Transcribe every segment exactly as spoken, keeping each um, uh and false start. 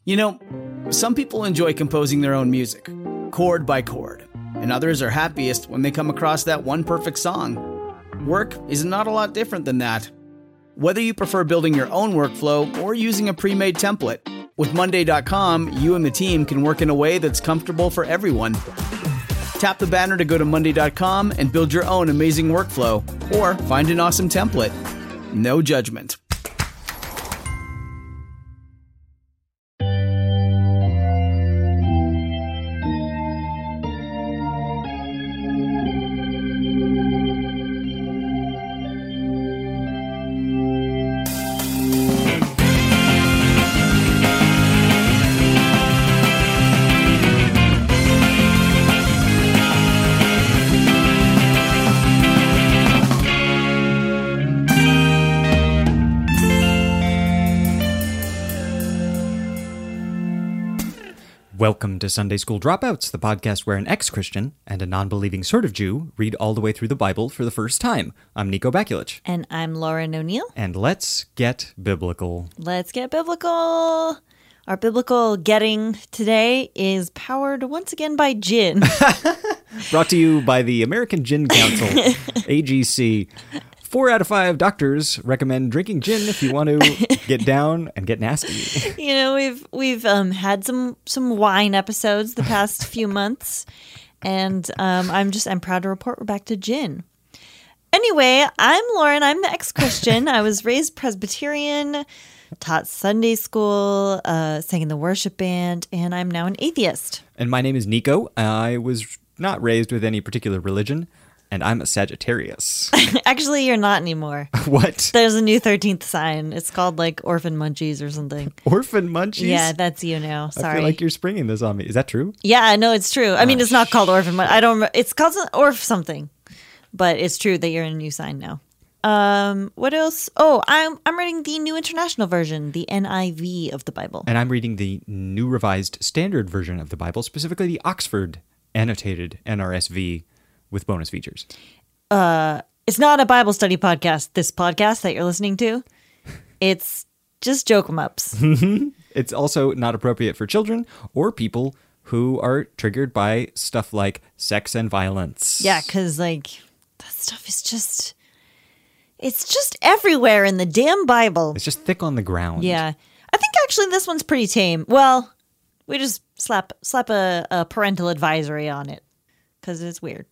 You know, some people enjoy composing their own music, chord by chord, and others are happiest when they come across that one perfect song. Work is not a lot different than that. Whether you prefer building your own workflow or using a pre-made template, with Monday dot com, you and the team can work in a way that's comfortable for everyone. Tap the banner to go to Monday dot com and build your own amazing workflow, or find an awesome template. No judgment. Welcome to Sunday School Dropouts, the podcast where an ex-Christian and a non-believing sort of Jew read all the way through the Bible for the first time. I'm Nico Bakulich. And I'm Lauren O'Neill. And let's get biblical. Let's get biblical. Our biblical getting today is powered once again by gin. Brought to you by the American Gin Council, A G C. Four out of five doctors recommend drinking gin if you want to get down and get nasty. You know, we've we've um, had some some wine episodes the past few months, and um, I'm just I'm proud to report we're back to gin. Anyway, I'm Lauren. I'm the ex-Christian. I was raised Presbyterian, taught Sunday school, uh, sang in the worship band, and I'm now an atheist. And my name is Nico. I was not raised with any particular religion. And I'm a Sagittarius. Actually, you're not anymore. What? There's a new thirteenth sign. It's called like Orphan Munchies or something. Orphan Munchies? Yeah, that's you now. Sorry. I feel like you're springing this on me. Is that true? Yeah, no, it's true. I oh, mean, it's not called Orphan Munchies. I don't. It's called Orph something, but it's true that you're in a new sign now. Um, what else? Oh, I'm I'm reading the New International Version, the N I V of the Bible, and I'm reading the New Revised Standard Version of the Bible, specifically the Oxford Annotated N R S V. With bonus features. Uh, it's not a Bible study podcast, this podcast that you're listening to. It's just joke 'em ups. It's also not appropriate for children or people who are triggered by stuff like sex and violence. Yeah, because, like, that stuff is just... It's just everywhere in the damn Bible. It's just thick on the ground. Yeah. I think, actually, this one's pretty tame. Well, we just slap, slap a, a parental advisory on it because it's weird.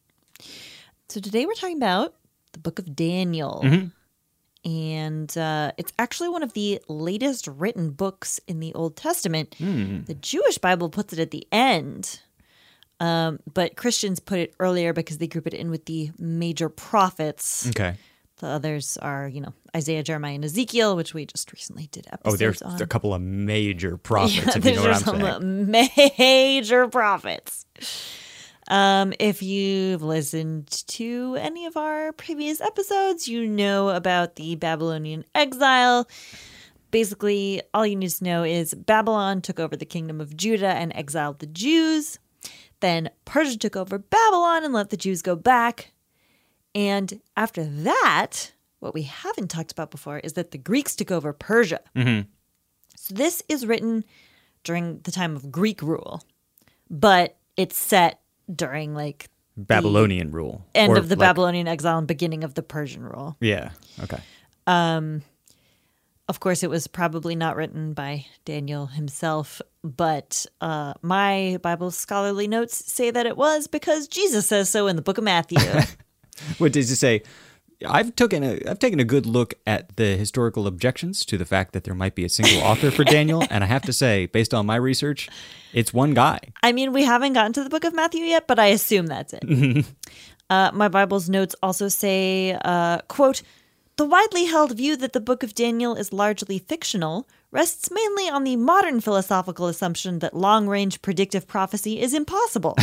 So today we're talking about the book of Daniel, mm-hmm. and uh, it's actually one of the latest written books in the Old Testament. Mm. The Jewish Bible puts it at the end, um, but Christians put it earlier because they group it in with the major prophets. Okay. The others are, you know, Isaiah, Jeremiah, and Ezekiel, which we just recently did episodes Oh, there's on. a couple of major prophets, yeah, if you know what I'm some saying. Major prophets. Um, if you've listened to any of our previous episodes, you know about the Babylonian exile. Basically, all you need to know is Babylon took over the kingdom of Judah and exiled the Jews. Then Persia took over Babylon and let the Jews go back. And after that, what we haven't talked about before is that the Greeks took over Persia. Mm-hmm. So this is written during the time of Greek rule, but it's set during like Babylonian rule. End or of the like, Babylonian exile and beginning of the Persian rule. Yeah. Okay. Um, of course, it was probably not written by Daniel himself, but uh, my Bible scholarly notes say that it was because Jesus says so in the book of Matthew. What does it say? I've taken a I've taken a good look at the historical objections to the fact that there might be a single author for Daniel, and I have to say, based on my research, it's one guy. I mean, we haven't gotten to the book of Matthew yet, but I assume that's it. uh, my Bible's notes also say, uh, quote, "The widely held view that the book of Daniel is largely fictional rests mainly on the modern philosophical assumption that long-range predictive prophecy is impossible.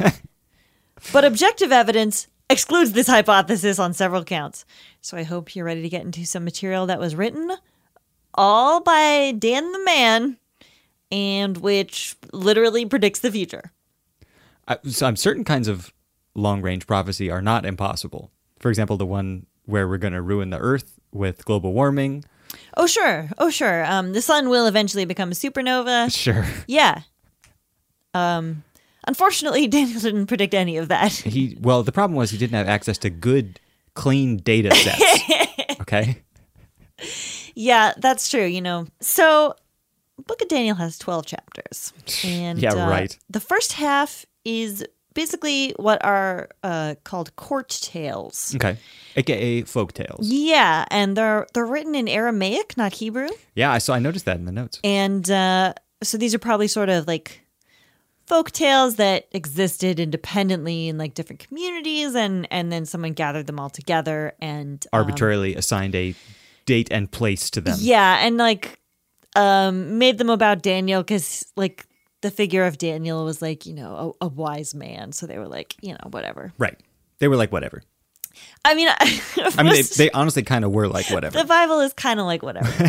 But objective evidence excludes this hypothesis on several counts." So I hope you're ready to get into some material that was written all by Dan the man and which literally predicts the future. I, so certain kinds of long-range prophecy are not impossible. For example, the one where we're going to ruin the earth with global warming, Oh, sure. Oh, sure. Um, the sun will eventually become a supernova. Sure. Yeah. Um, unfortunately, Daniel didn't predict any of that. He well, the problem was he didn't have access to good, clean data sets. Okay. Yeah, that's true. You know, so Book of Daniel has twelve chapters, and Yeah, uh, right. the first half is basically what are uh, called court tales. Okay. A K A folk tales. Yeah, and they're they're written in Aramaic, not Hebrew. Yeah, I saw. I noticed that in the notes. And uh, so these are probably sort of like folk tales that existed independently in like different communities, and and then someone gathered them all together and um, Arbitrarily assigned a date and place to them. yeah, and like um, made them about Daniel because like the figure of Daniel was like, you know, a, a wise man, so they were like, you know, whatever. Right. They were like, whatever. I mean, I mean, they, they honestly kind of were like, whatever. the Bible is kind of like whatever.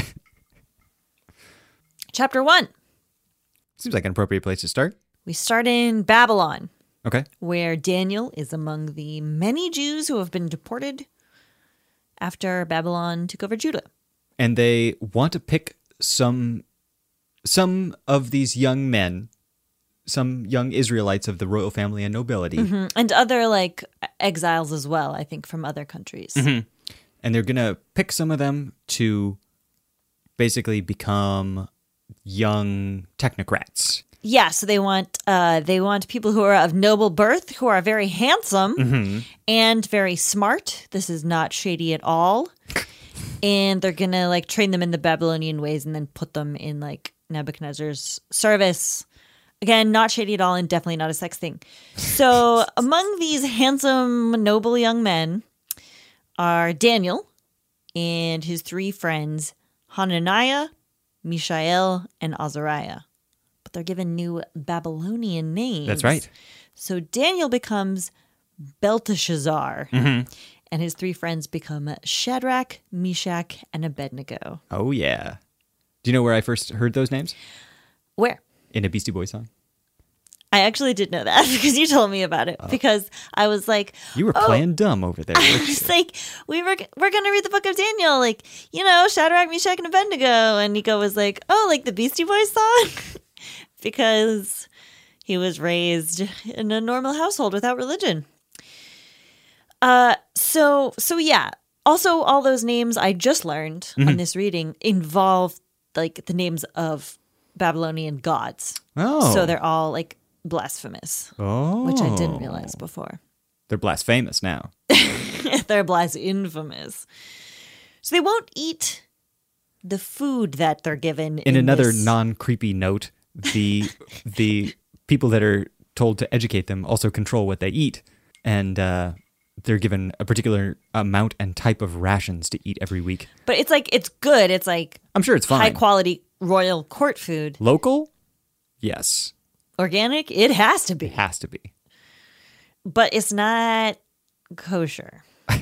Chapter one. Seems like an appropriate place to start. We start in Babylon, Okay. where Daniel is among the many Jews who have been deported after Babylon took over Judah. And they want to pick some some of these young men, some young Israelites of the royal family and nobility, Mm, and other like exiles as well, I think, from other countries. and they're going to pick some of them to basically become young technocrats. Yeah, so they want uh, they want people who are of noble birth, who are very handsome and very smart. This is not shady at all. And they're gonna like train them in the Babylonian ways and then put them in like Nebuchadnezzar's service. Again, not shady at all and definitely not a sex thing. So among these handsome, noble young men are Daniel and his three friends, Hananiah, Mishael, and Azariah. But they're given new Babylonian names. That's right. So Daniel becomes Belteshazzar, and his three friends become Shadrach, Meshach, and Abednego. Oh, yeah. Do you know where I first heard those names? Where? In a Beastie Boys song. I actually did know that because you told me about it. Because I was like, You were oh, playing dumb over there. weren't you? It's like we were we're gonna read the book of Daniel, like you know Shadrach, Meshach, and Abednego, and Nico was like, "Oh, like the Beastie Boys song," because he was raised in a normal household without religion. Uh, so so yeah. Also, all those names I just learned on this reading involve like the names of Babylonian gods. Oh. So they're all like blasphemous, Oh. which I didn't realize before. They're blasphemous now. They're blasphemous. So they won't eat the food that they're given. In, in another this- non-creepy note, the the people that are told to educate them also control what they eat. And uh, they're given a particular amount and type of rations to eat every week. But it's like, it's good. It's like I'm sure it's fine. high quality royal court food. Local? Yes. Organic? It has to be. It has to be. But it's not kosher.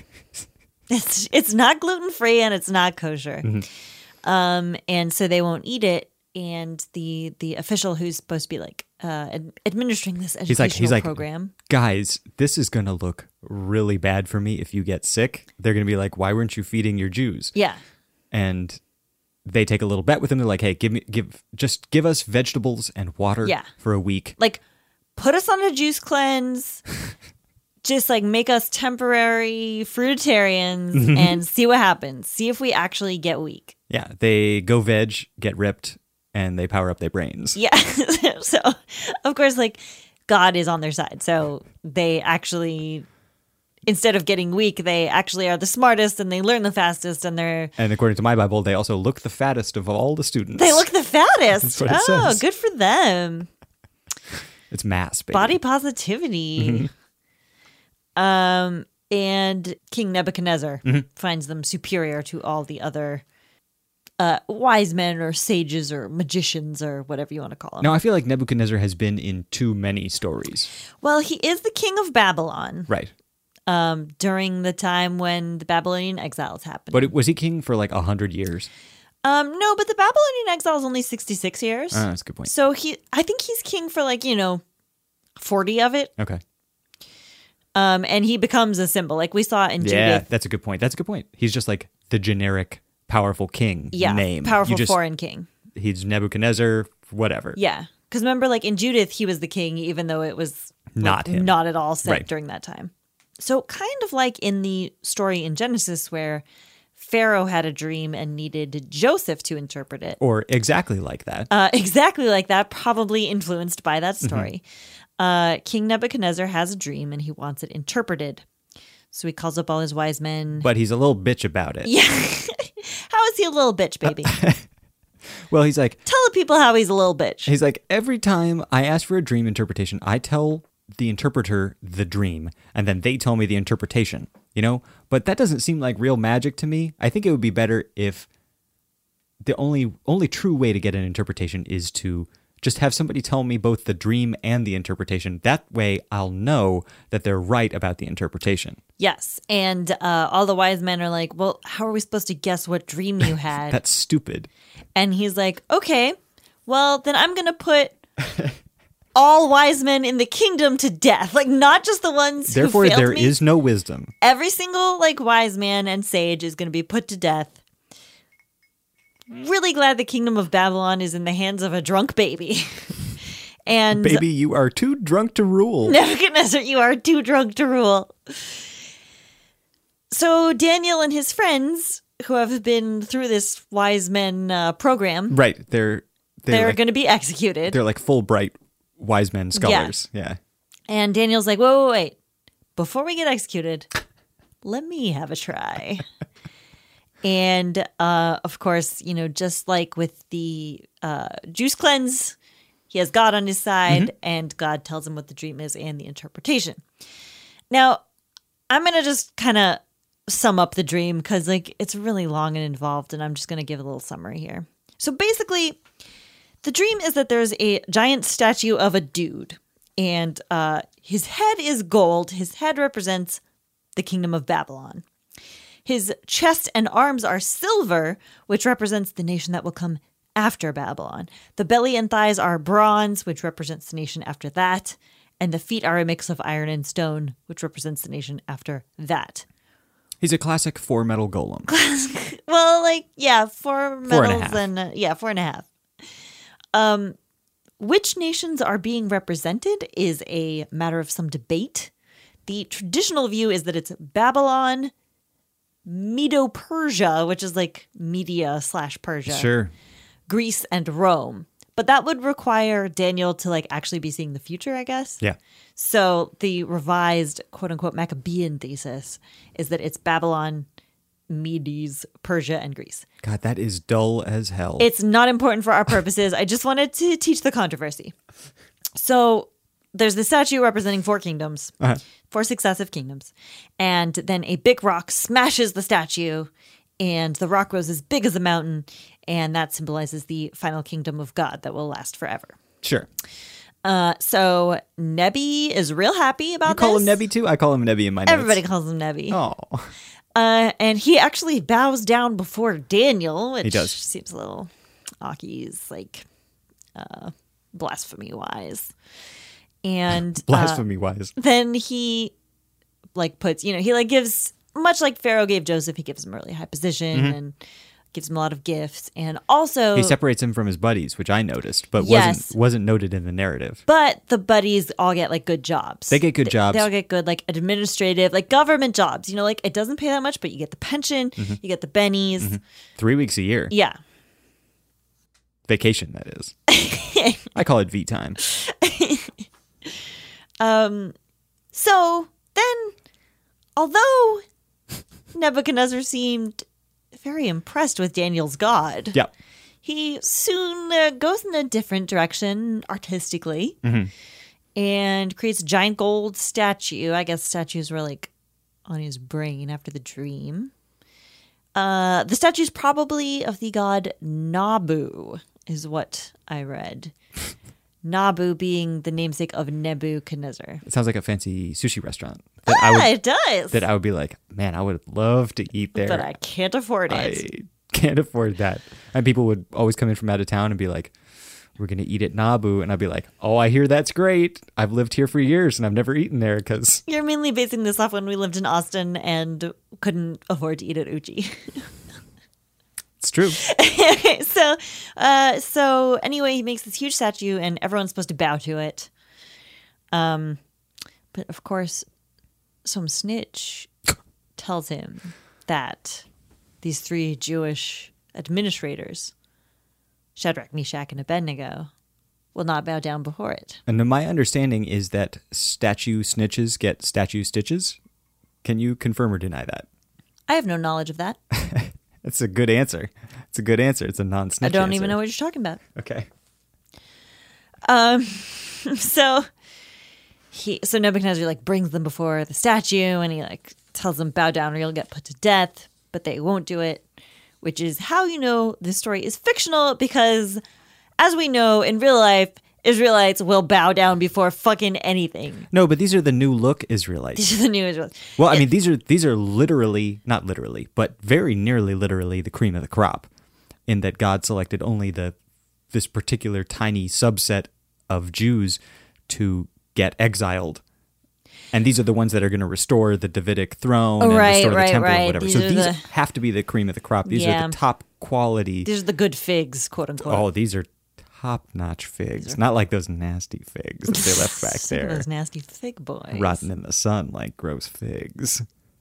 it's it's not gluten free and it's not kosher. Mm-hmm. Um, and so they won't eat it. And the the official who's supposed to be like uh, ad- administering this educational He's like, he's like, program. guys, this is going to look really bad for me if you get sick. They're going to be like, why weren't you feeding your Jews? Yeah. And they take a little bet with him. They're like, hey, give me, give, just give us vegetables and water Yeah. for a week. Like, put us on a juice cleanse. Just like make us temporary fruitarians Mm-hmm. and see what happens. See if we actually get weak. Yeah, they go veg, get ripped, and they power up their brains. Yeah. So, of course, like God is on their side. So they actually, instead of getting weak, they actually are the smartest and they learn the fastest and they're, And according to my Bible, they also look the fattest of all the students. they look the fattest. That's what it Oh, says. good for them. It's mass, baby. Body positivity. Mm-hmm. Um, and King Nebuchadnezzar Mm-hmm. finds them superior to all the other uh, wise men or sages or magicians or whatever you want to call them. Now, I feel like Nebuchadnezzar has been in too many stories. Well, he is the king of Babylon Right. um, during the time when the Babylonian exiles happened. But it, was he king for like a hundred years? um, no, but the Babylonian exile is only sixty-six years. Ah, that's a good point. So he, I think he's king for like, you know, forty of it. Okay. Um, and he becomes a symbol like we saw in Yeah, Judith. that's a good point. That's a good point. He's just like the generic powerful king Yeah, name. powerful You just- foreign king. He's Nebuchadnezzar, whatever. Yeah. Because remember, like in Judith, he was the king, even though it was like, Not him. not at all set Right. during that time. So kind of like in the story in Genesis where Pharaoh had a dream and needed Joseph to interpret it. Or exactly like that. Uh, exactly like that, probably influenced by that story. Mm-hmm. Uh, King Nebuchadnezzar has a dream and he wants it interpreted. So he calls up all his wise men. But he's a little bitch about it. Yeah. How is he a little bitch, baby? Well, he's like, Tell the people how he's a little bitch. he's like, every time I ask for a dream interpretation, I tell the interpreter the dream, and then they tell me the interpretation, you know? But that doesn't seem like real magic to me. I think it would be better if the only only true way to get an interpretation is to just have somebody tell me both the dream and the interpretation. That way I'll know that they're right about the interpretation. Yes. And uh, all the wise men are like, well, how are we supposed to guess what dream you had? That's stupid. And he's like, okay, well, then I'm going to put all wise men in the kingdom to death. Like, not just the ones Therefore, who failed there me. is no wisdom. Every single, like, wise man and sage is going to be put to death. Really glad the kingdom of Babylon is in the hands of a drunk baby. And Baby, you are too drunk to rule. Nebuchadnezzar, you are too drunk to rule. So Daniel and his friends, who have been through this wise men uh, program, Right. They're they're, they're like, going to be executed. they're like Fulbright wise men scholars. Yeah. And Daniel's like, wait, wait, wait. Before we get executed, let me have a try. And, uh, of course, you know, just like with the uh, juice cleanse, he has God on his side, Mm-hmm. and God tells him what the dream is and the interpretation. Now, I'm going to just kind of sum up the dream because, like, it's really long and involved, and I'm just going to give a little summary here. So basically, the dream is that there's a giant statue of a dude, and uh, his head is gold. His head represents the kingdom of Babylon. His chest and arms are silver, which represents the nation that will come after Babylon. The belly and thighs are bronze, which represents the nation after that. And the feet are a mix of iron and stone, which represents the nation after that. He's a classic four metal golem. Well, like, yeah, four Four and a medals half. and, uh, yeah, four and a half. Um, which nations are being represented is a matter of some debate. The traditional view is that it's Babylon, Medo-Persia, which is like Media slash Persia, Sure. Greece, and Rome. But that would require Daniel to like actually be seeing the future, I guess. Yeah. So the revised quote unquote Maccabean thesis is that it's Babylon, Medes, Persia, and Greece. God, that is dull as hell. It's not important for our purposes. I just wanted to teach the controversy. So there's the statue representing four kingdoms, Uh-huh. four successive kingdoms. And then a big rock smashes the statue, and the rock grows as big as a mountain. And that symbolizes the final kingdom of God that will last forever. Sure. Uh, so Nebi is real happy about You call this. him Nebi too? I call him Nebi in my notes. Everybody calls him Nebi. Oh. Uh, and he actually bows down before Daniel, which He does. seems a little Aki's like uh, blasphemy wise. And uh, Blasphemy wise. then he like puts, you know, he like gives, much like Pharaoh gave Joseph, he gives him a really high position Mm-hmm. and gives him a lot of gifts. And also, He separates him from his buddies, which I noticed, but Yes. wasn't wasn't noted in the narrative. but the buddies all get like good jobs. They get good They- jobs. They all get good like administrative, like government jobs. You know, like it doesn't pay that much, but you get the pension, Mm-hmm. you get the bennies. Three weeks a year. Yeah. Vacation, that is. I call it V time. So then, although Nebuchadnezzar seemed very impressed with Daniel's God, Yeah. he soon uh, goes in a different direction artistically Mm-hmm. and creates a giant gold statue. I guess statues were like on his brain after the dream. Uh, the statue is probably of the god Nabu, is what I read. Nabu being the namesake of Nebuchadnezzar. It sounds like a fancy sushi restaurant. That Ah, I would it does. that I would be like, man, I would love to eat there. but I can't afford it. I can't afford that. And people would always come in from out of town and be like, we're going to eat at Nabu. And I'd be like, oh, I hear that's great. I've lived here for years and I've never eaten there because You're mainly basing this off when we lived in Austin and couldn't afford to eat at Uchi. true. so, uh, so anyway, he makes this huge statue, and everyone's supposed to bow to it. Um, but of course, some snitch tells him that these three Jewish administrators, Shadrach, Meshach, and Abednego, will not bow down before it. And my understanding is that statue snitches get statue stitches. Can you confirm or deny that? I have no knowledge of that. That's a good answer. It's a good answer. It's a non-snitch I don't answer. even know what you're talking about. Okay. Um, so he, so Nebuchadnezzar like brings them before the statue, and he like tells them bow down or you'll get put to death, but they won't do it, which is how you know this story is fictional, because as we know in real life, Israelites will bow down before fucking anything. No, but these are the new look Israelites. These are the new Israelites. Well, I mean, these are these are literally, not literally, but very nearly literally the cream of the crop, in that God selected only the this particular tiny subset of Jews to get exiled. And these are the ones that are going to restore the Davidic throne and Right, restore the right, temple right. and whatever. These so are these the- have to be the cream of the crop. These Yeah. are the top quality. These are the good figs, quote unquote. Oh, these are top-notch figs. Not like those nasty figs that they left back Some of there, those nasty fig boys. rotting in the sun like gross figs.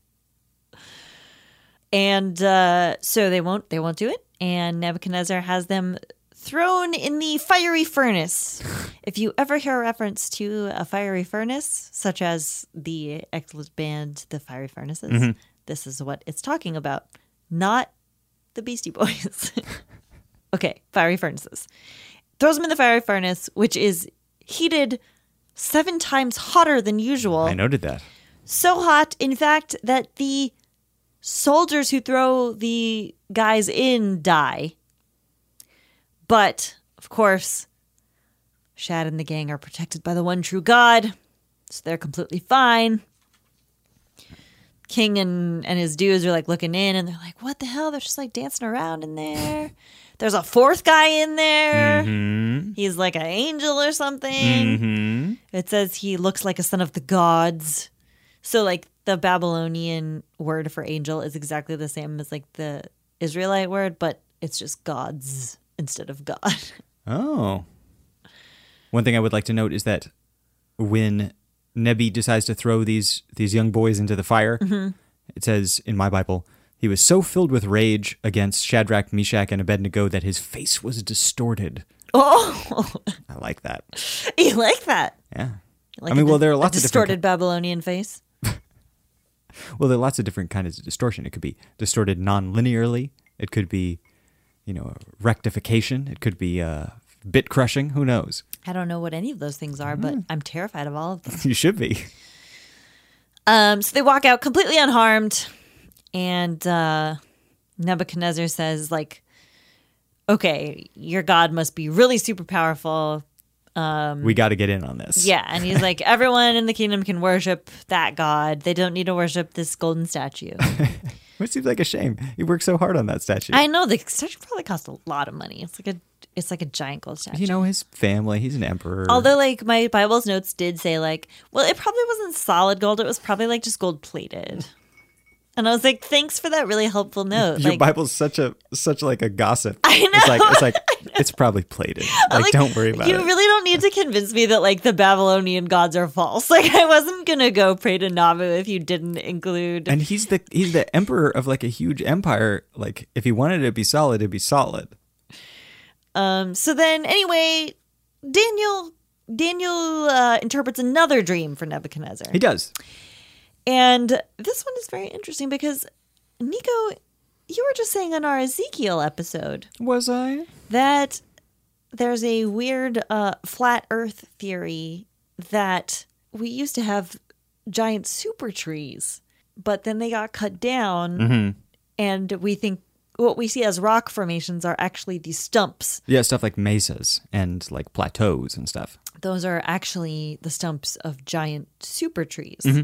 And uh, so they won't they won't do it. And Nebuchadnezzar has them thrown in the fiery furnace. If you ever hear a reference to a fiery furnace, such as the Exodus band, The Fiery Furnaces, Mm-hmm. this is what it's talking about, not the Beastie Boys. Okay, fiery furnaces. Throws them in the fiery furnace, which is heated seven times hotter than usual. I noted that. So hot, in fact, that the soldiers who throw the guys in die. But, of course, Shad and the gang are protected by the one true God, so they're completely fine. King and, and his dudes are like looking in, and they're like, what the hell? They're just like dancing around in there. There's a fourth guy in there. Mm-hmm. He's like an angel or something. Mm-hmm. It says he looks like a son of the gods. So, like, the Babylonian word for angel is exactly the same as, like, the Israelite word, but it's just gods instead of God. Oh. One thing I would like to note is that when Nebi decides to throw these these young boys into the fire, Mm-hmm. it says in my Bible, he was so filled with rage against Shadrach, Meshach, and Abednego that his face was distorted. Oh, I like that. you like that? Yeah. You like I mean, a well, dis- there are a lots of distorted different. Babylonian face. Well, there are lots of different kinds of distortion. It could be distorted non-linearly. It could be, you know, rectification. It could be uh, bit crushing. Who knows? I don't know what any of those things are, but I'm terrified of all of them. You should be. Um, so they walk out completely unharmed, and uh, Nebuchadnezzar says, like, okay, your God must be really super powerful. We got to get in on this. Yeah, and he's like, everyone in the kingdom can worship that God. They don't need to worship this golden statue. Which seems like a shame. He worked so hard on that statue. I know the statue probably cost a lot of money. It's like a it's like a giant gold statue. You know, his family, he's an emperor. Although, like, my Bible's notes did say, like, well, it probably wasn't solid gold. It was probably, like, just gold plated. And I was like, thanks for that really helpful note. Your Like, Bible's such a such like a gossip. I know. It's like it's like it's probably plated. Like, like, don't worry about you it. really don't need to convince me that, like, the Babylonian gods are false. Like, I wasn't going to go pray to Nabu if you didn't include. And he's the he's the emperor of like a huge empire. Like if he wanted it to be solid, it'd be solid. Um. So then, anyway, Daniel Daniel uh, interprets another dream for Nebuchadnezzar. He does. And this one is very interesting because, Nico, you were just saying on our Ezekiel episode Was I? that there's a weird uh, flat earth theory that we used to have giant super trees, but then they got cut down, Mm-hmm. and we think what we see as rock formations are actually these stumps. Yeah, stuff like mesas and like plateaus and stuff. Those are actually the stumps of giant super trees. Mm-hmm.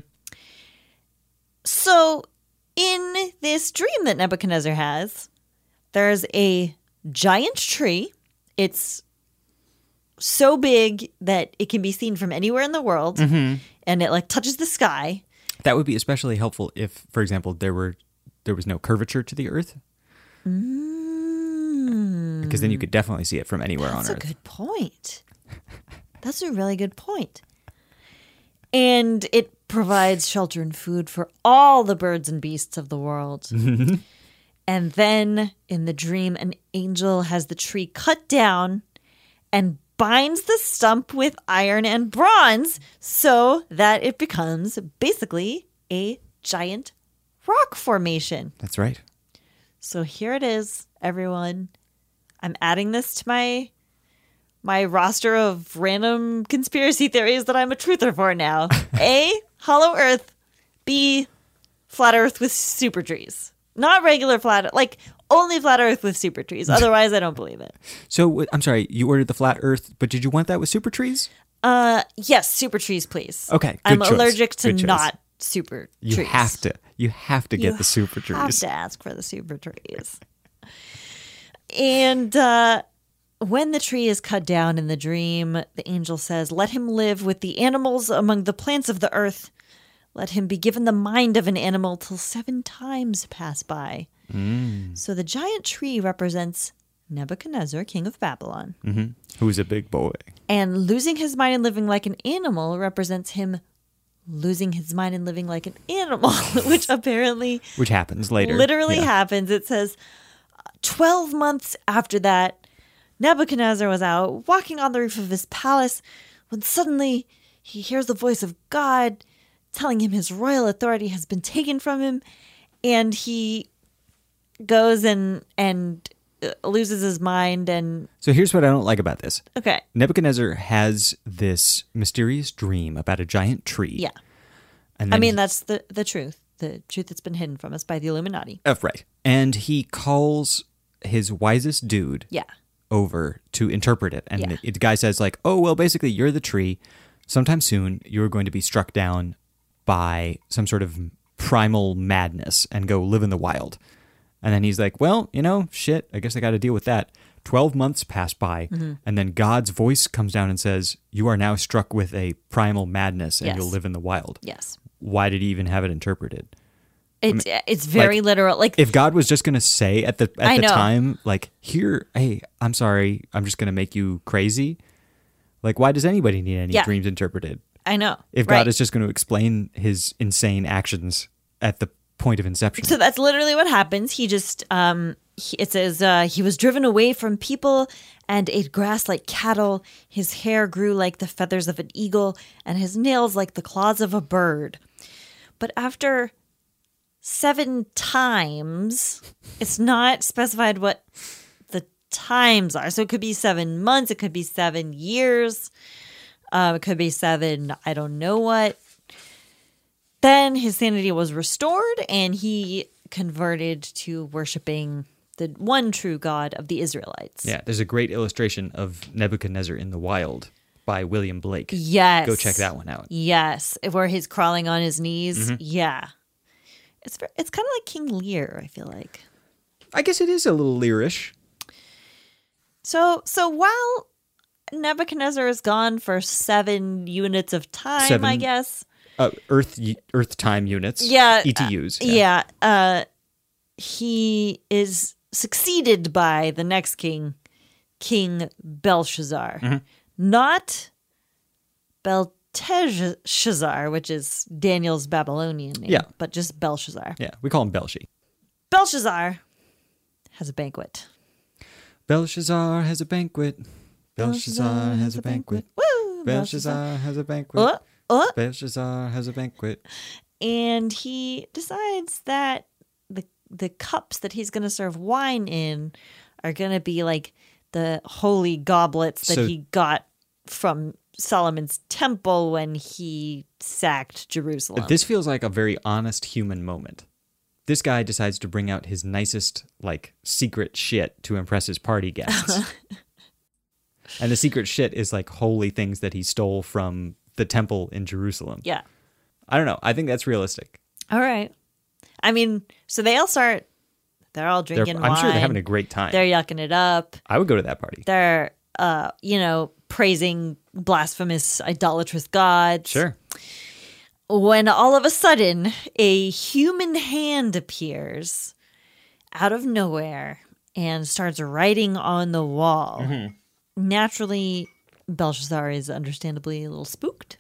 So, in this dream that Nebuchadnezzar has, there's a giant tree. It's so big that it can be seen from anywhere in the world, Mm-hmm. and it like touches the sky. That would be especially helpful if, for example, there were there was no curvature to the Earth. Mm, because then you could definitely see it from anywhere That's on a Earth. good point. That's a really good point. And it provides shelter and food for all the birds and beasts of the world. And then in the dream, an angel has the tree cut down and binds the stump with iron and bronze so that it becomes basically a giant rock formation. That's right. So here it is, everyone. I'm adding this to my my roster of random conspiracy theories that I'm a truther for now. A, hollow earth. B, flat earth with super trees. Not regular flat, like only flat earth with super trees. Otherwise, I don't believe it. So I'm sorry, you ordered the flat Earth, but did you want that with super trees? Uh, yes, super trees, please. Okay, good I'm choice. allergic to Good choice. not super You trees. have to. You have to get You the super have trees. to ask for the super trees. And uh, when the tree is cut down in the dream, the angel says, "Let him live with the animals among the plants of the earth. Let him be given the mind of an animal till seven times pass by." Mm. So the giant tree represents Nebuchadnezzar, king of Babylon. Mm-hmm. Who's a big boy. And losing his mind and living like an animal represents him losing his mind and living like an animal, which apparently Which happens later. literally Yeah. happens. It says twelve months after that, Nebuchadnezzar was out walking on the roof of his palace when suddenly he hears the voice of God telling him his royal authority has been taken from him, and he goes and and uh, loses his mind. And So here's what I don't like about this. okay, Nebuchadnezzar has this mysterious dream about a giant tree. yeah, And I then mean he- that's the the truth, the truth that's been hidden from us by the Illuminati. Oh, right. And he calls his wisest dude Yeah, over to interpret it. And Yeah. the, the guy says, like, oh, well, basically, you're the tree. Sometime soon, you're going to be struck down by some sort of primal madness and go live in the wild. And then he's like, well, you know, shit, I guess I got to deal with that. Twelve months pass by, Mm-hmm. and then God's voice comes down and says, you are now struck with a primal madness and Yes. you'll live in the wild. yes, Why did he even have it interpreted? it's it's very like, literal. Like If God was just going to say at the at I the know. time, like, here, hey, I'm sorry, I'm just going to make you crazy. Like, why does anybody need any Yeah. dreams interpreted? I know. If right. God is just going to explain his insane actions at the point of inception. So that's literally what happens. He just, um, he, it says, uh, he was driven away from people and ate grass like cattle. His hair grew like the feathers of an eagle and his nails like the claws of a bird. But after seven times, it's not specified what the times are. So it could be seven months. It could be seven years. Uh, it could be seven, I don't know what. Then his sanity was restored and he converted to worshiping the one true God of the Israelites. Yeah, there's a great illustration of Nebuchadnezzar in the Wild by William Blake. Yes. Go check that one out. Yes. Where he's crawling on his knees. Mm-hmm. Yeah. It's ver- it's kind of like King Lear, I feel like. I guess it is a little Learish. So so while Nebuchadnezzar is gone for seven units of time, Seven- I guess. Uh, Earth Earth time units. Yeah. E T Us. Uh, yeah. Uh, he is succeeded by the next king, King Belshazzar. Mm-hmm. Not Belteshazzar, which is Daniel's Babylonian name. Yeah. But just Belshazzar. Yeah, we call him Belshi. Belshazzar has a banquet. Belshazzar has a banquet. Belshazzar has a banquet. Woo! Belshazzar has a banquet. Uh, uh, Belshazzar has a banquet. and he decides that the the cups that he's going to serve wine in are going to be like the holy goblets that So- he got from Solomon's temple when he sacked Jerusalem. This feels like a very honest human moment. This guy decides to bring out his nicest, like, secret shit to impress his party guests. And the secret shit is like holy things that he stole from the temple in Jerusalem. yeah. I don't know. I think that's realistic. All right. I mean, so they all start. They're all They're, drinking I'm wine. sure they're having a great time. They're yucking it up. I would go to that party. They're, uh, you know, praising blasphemous, idolatrous gods. Sure. When all of a sudden a human hand appears out of nowhere and starts writing on the wall. Mm-hmm. Naturally, Belshazzar is understandably a little spooked.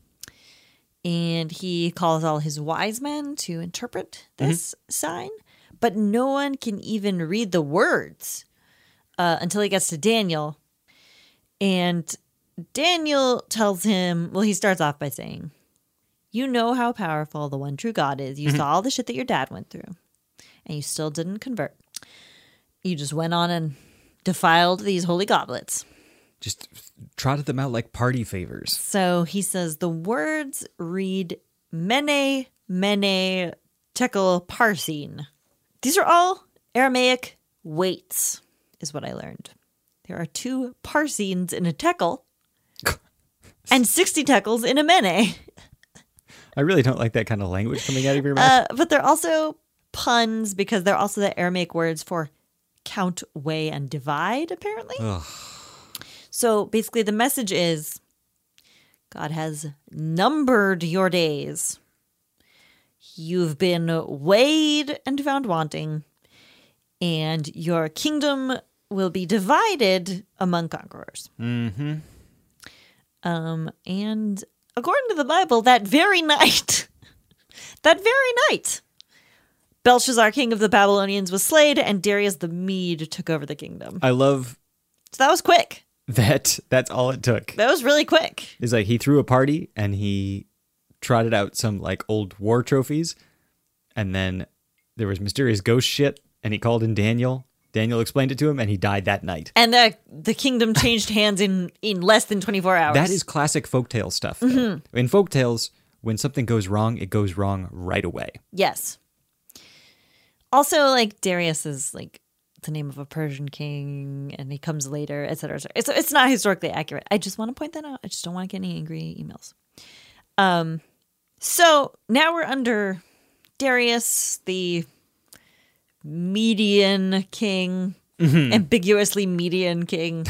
And he calls all his wise men to interpret this mm-hmm. sign. But no one can even read the words uh, until he gets to Daniel. And Daniel tells him, well, he starts off by saying, you know how powerful the one true God is. You mm-hmm. saw all the shit that your dad went through. And you still didn't convert. You just went on and defiled these holy goblets. Just trotted them out like party favors. So he says the words read Mene, Mene, Tekel, Parsin. These are all Aramaic weights, is what I learned. There are two parsins in a tekel and sixty tekels in a mene. I really don't like that kind of language coming out of your mouth. Uh, but they're also puns because they're also the Aramaic words for count, weigh, and divide, apparently. Ugh. So basically the message is God has numbered your days. You've been weighed and found wanting, and your kingdom will be divided among conquerors. Mm-hmm. Um, and according to the Bible, that very night, that very night, Belshazzar, king of the Babylonians, was slain, and Darius the Mede took over the kingdom. I love So that was quick. that. That's all it took. That was really quick. It's like he threw a party and he trotted out some like old war trophies, and then there was mysterious ghost shit, and he called in Daniel. Daniel explained it to him, and he died that night. And the the kingdom changed hands in, in less than twenty-four hours. That is classic folktale stuff. Though. Mm-hmm. In folktales, when something goes wrong, it goes wrong right away. Yes. Also, like, Darius is like the name of a Persian king, and he comes later, et cetera, et cetera. It's, it's not historically accurate. I just want to point that out. I just don't want to get any angry emails. Um, so now we're under Darius, the Median king, mm-hmm. ambiguously Median king.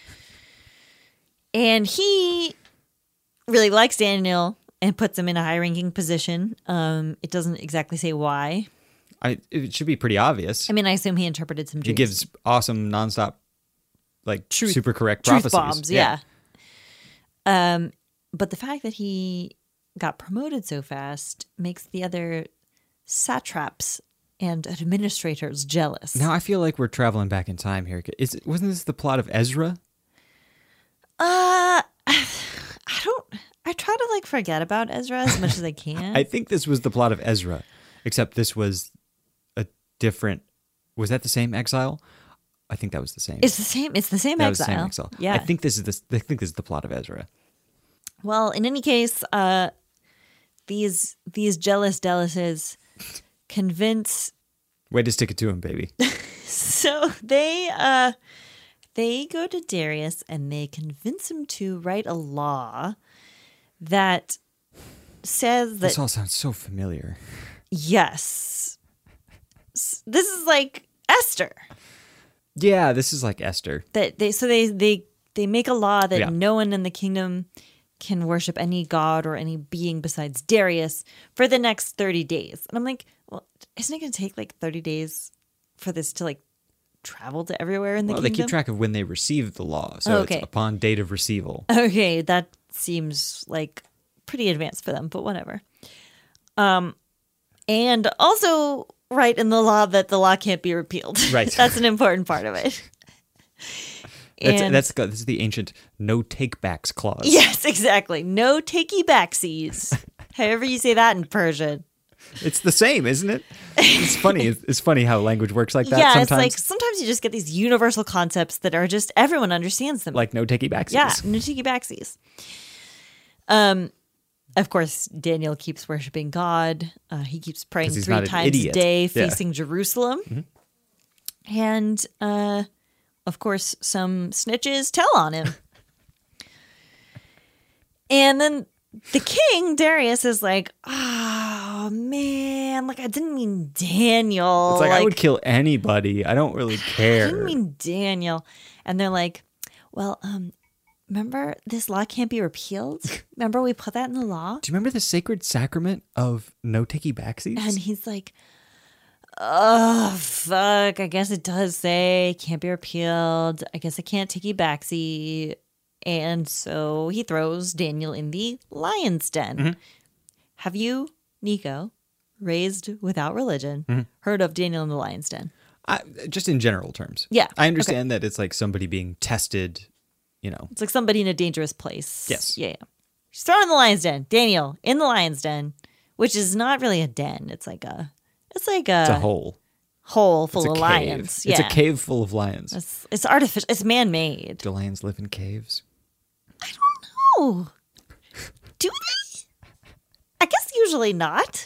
And he really likes Daniel and puts him in a high-ranking position. Um, it doesn't exactly say why. I, it should be pretty obvious. I mean, I assume he interpreted some dreams. He gives awesome, nonstop, like, truth, super correct truth prophecies. bombs, yeah. yeah. Um, but the fact that he got promoted so fast makes the other satraps and administrators jealous. Now I feel like we're traveling back in time here. Is wasn't this the plot of Ezra? Uh, I don't. I try to like forget about Ezra as much as I can. I think this was the plot of Ezra, except this was a different. Was that the same exile? I think that was the same. It's the same. It's the same that exile. Was the same exile. Yeah. I think this is the. I think this is the plot of Ezra. Well, in any case, uh, these these jealous Delices convince. Way to stick it to him, baby. So they uh, they go to Darius and they convince him to write a law that says that. This all sounds so familiar. Yes, this is like Esther. Yeah, this is like Esther. That they so they they they make a law that yeah. no one in the kingdom can worship any god or any being besides Darius for the next thirty days. And I'm like, well, isn't it going to take like thirty days for this to like travel to everywhere in the well, kingdom? Well, they keep track of when they received the law. So okay. It's upon date of receival. Okay, that seems like pretty advanced for them, but whatever. Um, and also write in the law that the law can't be repealed. Right. That's an important part of it. That's, and, that's this is the ancient no take-backs clause. Yes, exactly. No takey-backsies. However you say that in Persian. It's the same, isn't it? It's funny. It's, it's funny how language works like that yeah, sometimes. it's like sometimes you just get these universal concepts that are just, everyone understands them. Like no takey-backsies. Yeah, no takey-backsies. Um, of course, Daniel keeps worshiping God. Uh, he keeps praying three times a day, facing yeah. Jerusalem. Mm-hmm. And... Uh, Of course, some snitches tell on him. And then the king, Darius, is like, oh, man, like, I didn't mean Daniel. It's like, like I would kill anybody. I don't really care. I didn't mean Daniel. And they're like, well, um, remember this law can't be repealed? Remember we put that in the law? Do you remember the sacred sacrament of no takey backsies? And he's like, Oh, fuck. I guess it does say can't be repealed. I guess I can't take you backseat. And so he throws Daniel in the lion's den. Mm-hmm. Have you, Nico, raised without religion, Mm-hmm. heard of Daniel in the lion's den? I, just in general terms. Yeah, I understand that it's like somebody being tested, you know. It's like somebody in a dangerous place. Yes. Yeah, yeah. He's thrown in the lion's den. Daniel in the lion's den, which is not really a den. It's like a, it's like a, It's a hole. hole full It's a of cave. lions. It's Yeah. a cave full of lions. It's, it's artificial. It's man-made. Do lions live in caves? Oh, do they? I guess usually not.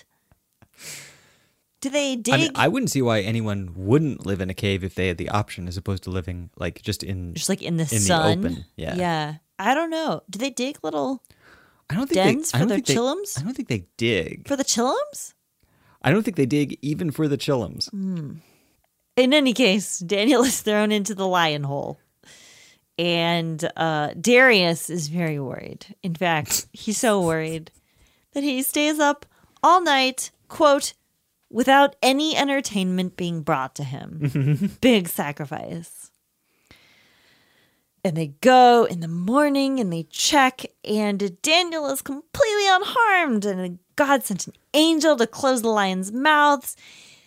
Do they dig? I mean, I wouldn't see why anyone wouldn't live in a cave if they had the option, as opposed to living like just in. Just like in the in the sun. open, yeah. Yeah. I don't know. Do they dig little I don't think dens they, I for don't their think they- chillums? I don't think they dig. for the chillums? I don't think they dig even for the chillums. In any case, Daniel is thrown into the lion hole. And uh, Darius is very worried. In fact, he's so worried that he stays up all night, quote, without any entertainment being brought to him. Big sacrifice. And they go in the morning and they check, and Daniel is completely unharmed. And God sent an angel to close the lions' mouths.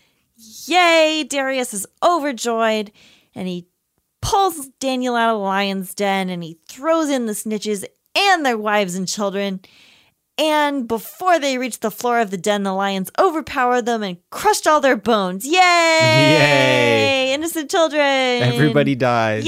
Yay! Darius is overjoyed, and he pulls Daniel out of the lion's den, and he throws in the snitches and their wives and children. And before they reach the floor of the den, the lions overpowered them and crushed all their bones. Yay! Yay! Innocent children! Everybody dies.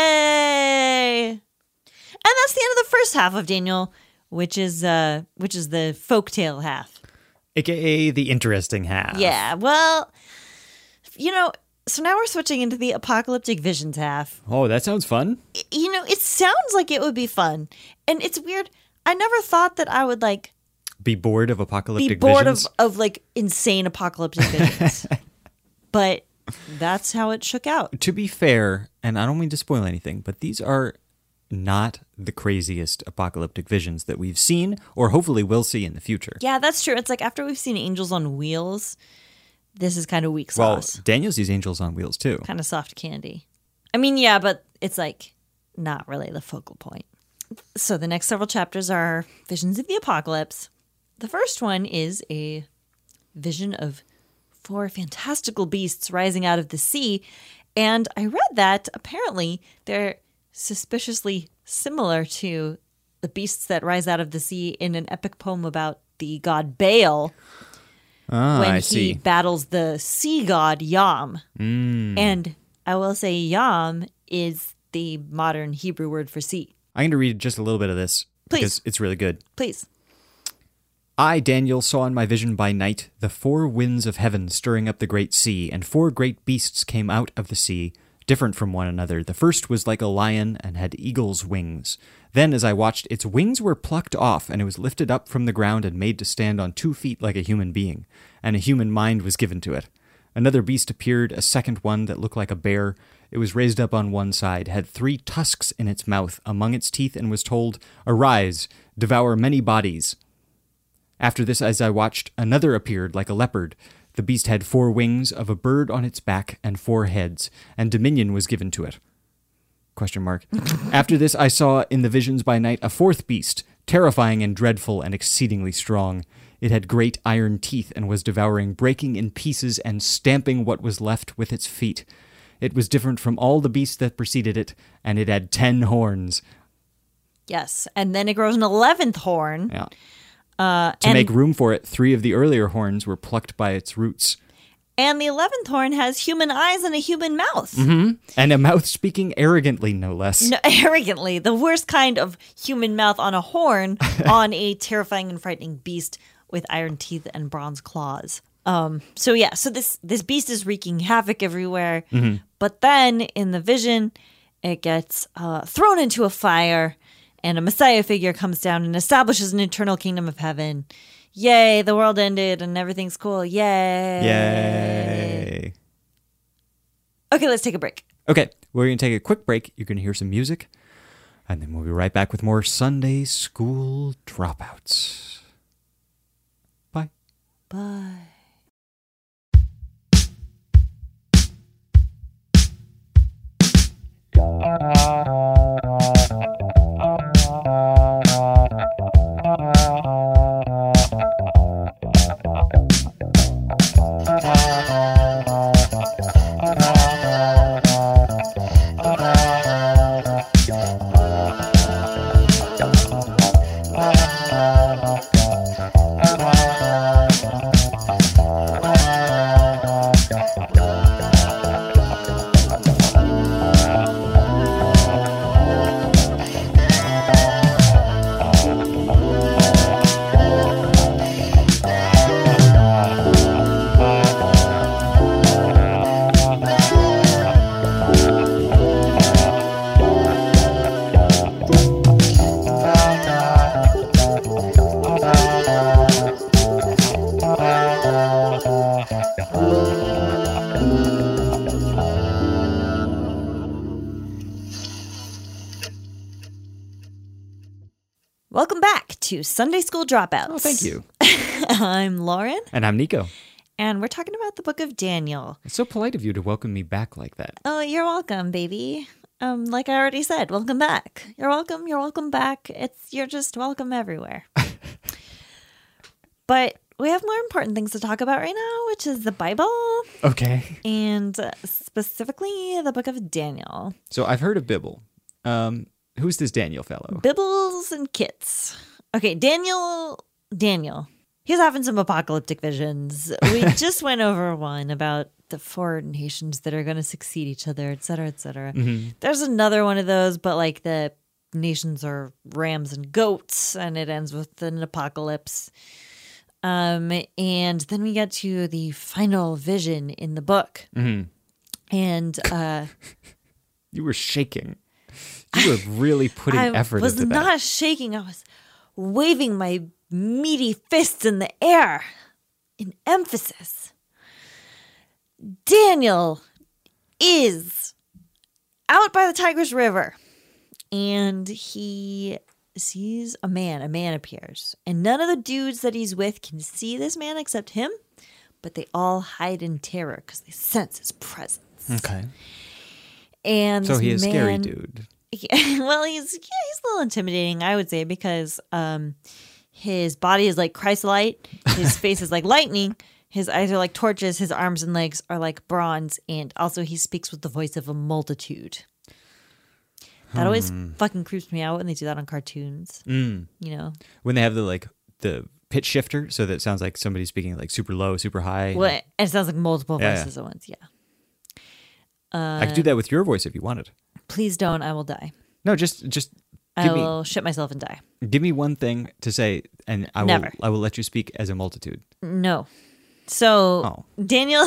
Yay! And that's the end of the first half of Daniel, which is uh, which is the folktale half. A K A the interesting half. Yeah, well, you know, so now we're switching into the apocalyptic visions half. Oh, that sounds fun. You know, it sounds like it would be fun. And it's weird. I never thought that I would, like, Be bored of apocalyptic be bored visions. of, of, like, insane apocalyptic visions. But that's how it shook out. To be fair, and I don't mean to spoil anything, but these are not the craziest apocalyptic visions that we've seen or hopefully will see in the future. Yeah, that's true. It's like after we've seen Angels on Wheels, this is kind of weak Well, sauce. Daniel sees angels on wheels too. Kind of soft candy. I mean, yeah, but it's like not really the focal point. So the next several chapters are visions of the apocalypse. The first one is a vision of four fantastical beasts rising out of the sea. And I read that apparently they're suspiciously similar to the beasts that rise out of the sea in an epic poem about the god Baal. Ah, when I he see. battles the sea god Yam. Mm. And I will say Yam is the modern Hebrew word for sea. I'm going to read just a little bit of this Please. because it's really good. Please. I, Daniel, saw in my vision by night the four winds of heaven stirring up the great sea, and four great beasts came out of the sea, different from one another. The first was like a lion and had eagle's wings. Then, as I watched, its wings were plucked off, and it was lifted up from the ground and made to stand on two feet like a human being, and a human mind was given to it. Another beast appeared, a second one that looked like a bear. It was raised up on one side, had three tusks in its mouth among its teeth, and was told, "Arise, devour many bodies." After this, as I watched, another appeared like a leopard. The beast had four wings of a bird on its back and four heads, and dominion was given to it. Question mark. After this, I saw in the visions by night a fourth beast, terrifying and dreadful and exceedingly strong. It had great iron teeth and was devouring, breaking in pieces and stamping what was left with its feet. It was different from all the beasts that preceded it, and it had ten horns. Yes. And then it grows an eleventh horn. Yeah. Uh, To and, make room for it, three of the earlier horns were plucked by its roots. and the eleventh horn has human eyes and a human mouth. Mm-hmm. And a mouth speaking arrogantly, no less. No, arrogantly. The worst kind of human mouth on a horn on a terrifying and frightening beast with iron teeth and bronze claws. Um, so yeah, so this this beast is wreaking havoc everywhere. Mm-hmm. But then in the vision, it gets uh, thrown into a fire, and a Messiah figure comes down and establishes an eternal kingdom of heaven. Yay, the world ended and everything's cool. Yay. Yay. Okay, let's take a break. Okay, we're going to take a quick break. You're going to hear some music, and then we'll be right back with more Sunday School Dropouts. Bye. Bye. Welcome back to Sunday School Dropouts. Oh, thank you. I'm Lauren, And I'm Nico. and we're talking about the book of Daniel. It's so polite of you to welcome me back like that. Oh, you're welcome, baby. Um, like I already said, welcome back. You're welcome. You're welcome back. It's you're just welcome everywhere. But we have more important things to talk about right now, which is the Bible Okay. and uh, specifically the book of Daniel. So I've heard of Bibble. Um, who's this Daniel fellow? Bibbles and kits. Okay, Daniel. Daniel. He's having some apocalyptic visions. We just went over one about the four nations that are going to succeed each other, et cetera, et cetera. Mm-hmm. There's another one of those, but like the nations are rams and goats, and it ends with an apocalypse. Um, and then we get to the final vision in the book. Mm-hmm. And uh, You were shaking. You were really putting I effort was into that. not shaking. I was waving my meaty fists in the air in emphasis. Daniel is out by the Tigris River, and he sees a man. A man appears, and none of the dudes that he's with can see this man except him, but they all hide in terror because they sense his presence. Okay. And So this he is a scary man- dude. Yeah, well, he's yeah, he's a little intimidating, I would say, because um, his body is like chrysolite, his face is like lightning, his eyes are like torches, his arms and legs are like bronze, and also he speaks with the voice of a multitude. That always fucking creeps me out when they do that on cartoons. Mm. You know, When they have the like the pitch shifter, so that it sounds like somebody's speaking like super low, super high. well, it sounds like multiple Yeah, voices at once. Yeah, I could do that with your voice if you wanted. please don't. I will die. No, just just I give me will shit myself and die. give me one thing to say, and I will Never. I will let you speak as a multitude. No. So Oh. Daniel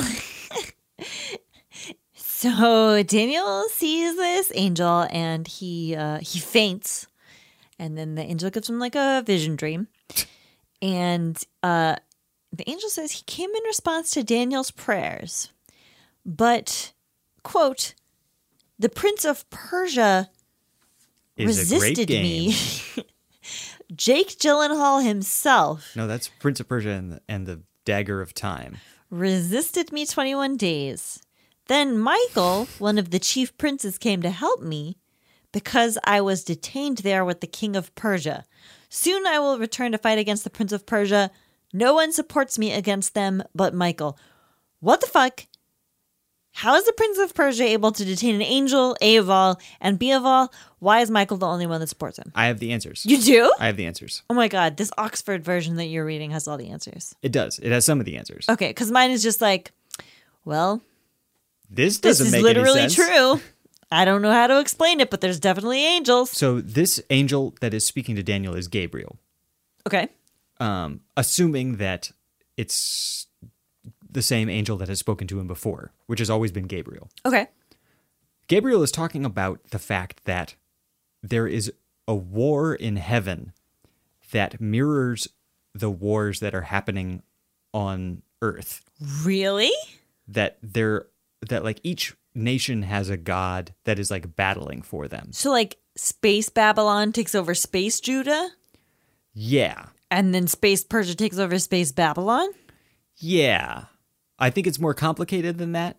So Daniel sees this angel and he uh he faints, and then the angel gives him like a vision dream. And uh the angel says he came in response to Daniel's prayers. But quote, the Prince of Persia Is a great resisted game. me. Jake Gyllenhaal himself No, that's Prince of Persia and the, and the Dagger of Time. resisted me twenty-one days. Then Michael, one of the chief princes, came to help me because I was detained there with the king of Persia. Soon I will return to fight against the Prince of Persia. No one supports me against them but Michael. What the fuck? How is the Prince of Persia able to detain an angel, A of all, and B of all? Why is Michael the only one that supports him? I have the answers. You do? I have the answers. Oh my god, this Oxford version that you're reading has all the answers. It does. It has some of the answers. Okay, because mine is just like, well, This this doesn't is make literally any sense. true. I don't know how to explain it, but there's definitely angels. So this angel that is speaking to Daniel is Gabriel. Okay. Um, assuming that it's the same angel that has spoken to him before, which has always been Gabriel. Okay. Gabriel is talking about the fact that there is a war in heaven that mirrors the wars that are happening on earth. Really? That they're that like each nation has a god that is like battling for them. So, like, Space Babylon takes over Space Judah, Yeah. and then Space Persia takes over Space Babylon? Yeah. I think it's more complicated than that,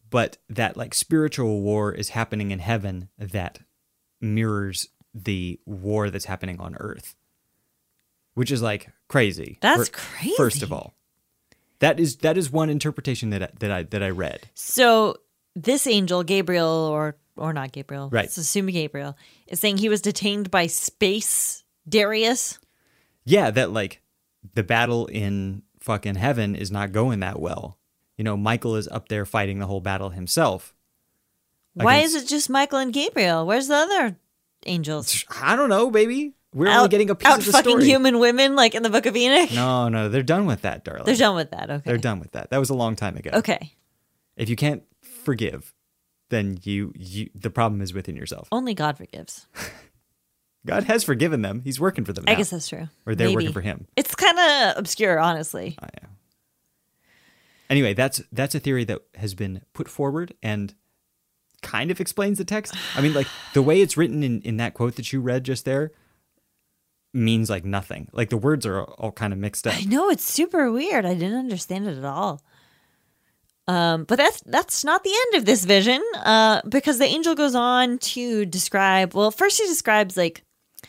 but that like spiritual war is happening in heaven that mirrors the war that's happening on earth, which is like crazy. That's For- crazy. First of all, that is that is one interpretation that I, that I that I read. So this angel, Gabriel, or or not Gabriel, Right. let's assume Gabriel, is saying he was detained by space Darius. Yeah, that like the battle in fucking heaven is not going that well. You know, Michael is up there fighting the whole battle himself. Why Against- is it just Michael and Gabriel? Where's the other angels? I don't know, baby. We're Out, only getting a piece out of the fucking story. human women like in the Book of Enoch? No, no, they're done with that, darling. They're done with that. Okay. They're done with that. That was a long time ago. Okay. If you can't forgive, then you, you the problem is within yourself. Only God forgives. God has forgiven them. He's working for them now. I guess that's true. Or they're Maybe. working for him. It's kind of obscure, honestly. I know. Anyway, that's that's a theory that has been put forward and kind of explains the text. I mean, like the way it's written in, in that quote that you read just there means like nothing. Like the words are all kind of mixed up. I know, it's super weird. I didn't understand it at all. Um, but that's that's not the end of this vision, uh, because the angel goes on to describe. Well, first he describes like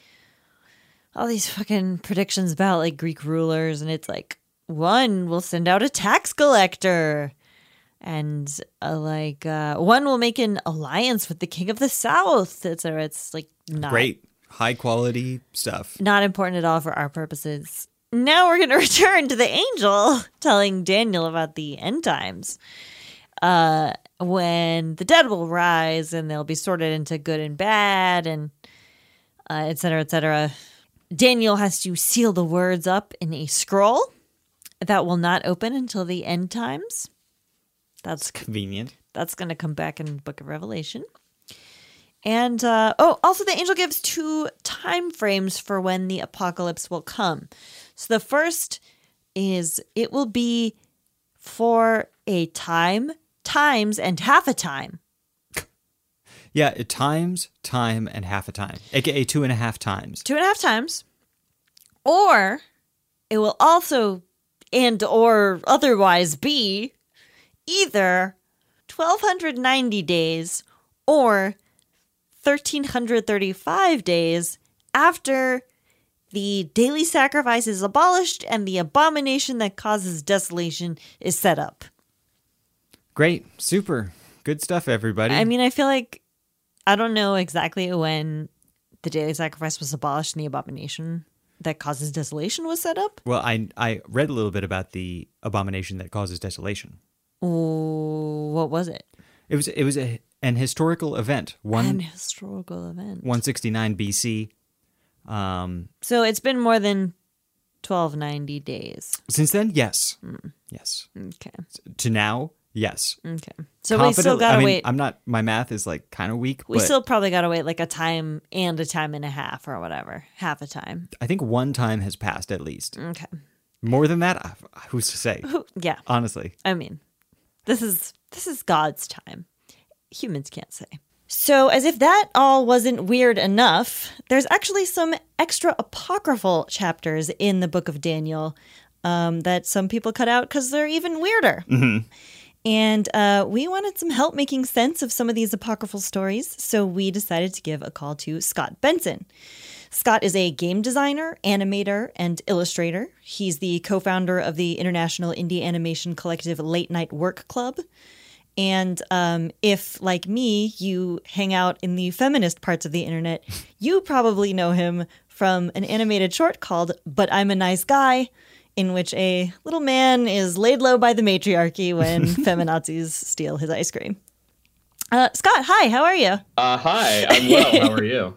all these fucking predictions about like Greek rulers, and it's like one will send out a tax collector, and uh, like uh, one will make an alliance with the king of the south, et cetera. It's like not Great, high quality stuff. not important at all for our purposes. Now we're going to return to the angel telling Daniel about the end times, uh, when the dead will rise and they'll be sorted into good and bad, and uh, et cetera, et cetera. Daniel has to seal the words up in a scroll that will not open until the end times. That's Convenient. that's going to come back in the Book of Revelation. And, uh, oh, also the angel gives two time frames for when the apocalypse will come. So the first is it will be for a time, times, and half a time. Yeah, it times, time, and half a time, aka two and a half times. Two and a half times. Or it will also and or otherwise be either twelve ninety days or thirteen thirty-five days after the daily sacrifice is abolished and the abomination that causes desolation is set up. Great, super, good stuff, everybody. I mean, I feel like I don't know exactly when the daily sacrifice was abolished and the abomination that causes desolation was set up. well, I I read a little bit about the abomination that causes desolation. Ooh, what was it? It was it was a an historical event, An one historical event. one sixty nine B C. Um, So it's been more than twelve ninety days. since then, yes, yes. Okay. To now, yes. Okay. So we still Confidently- gotta I mean, wait. I'm not. My math is like kind of weak. We but still probably gotta wait like a time and a time and a half or whatever. Half a time. I think one time has passed at least. Okay. More than that, uh, who's to say? Who- Yeah. Honestly, I mean, this is this is God's time. Humans can't say. So, as if that all wasn't weird enough, there's actually some extra apocryphal chapters in the book of Daniel um, that some people cut out because they're even weirder. And uh, we wanted some help making sense of some of these apocryphal stories, so we decided to give a call to Scott Benson. Scott is a game designer, animator, and illustrator. He's the co-founder of the International Indie Animation Collective Late Night Work Club. And um, if, like me, you hang out in the feminist parts of the internet, you probably know him from an animated short called But I'm a Nice Guy, in which a little man is laid low by the matriarchy when feminazis steal his ice cream. Uh, Scott, hi, how are you? Uh, hi, I'm well. How are you?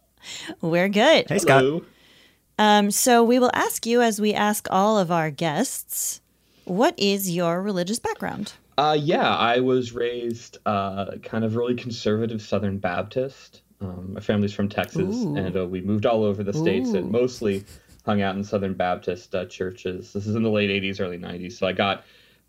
We're good. hey Scott. Hello. Um, so we will ask you, as we ask all of our guests, what is your religious background? Uh, yeah, I was raised uh, kind of really conservative Southern Baptist. Um, my family's from Texas, Ooh. and uh, we moved all over the states and Ooh. mostly hung out in Southern Baptist uh, churches. This is in the late eighties, early nineties. So I got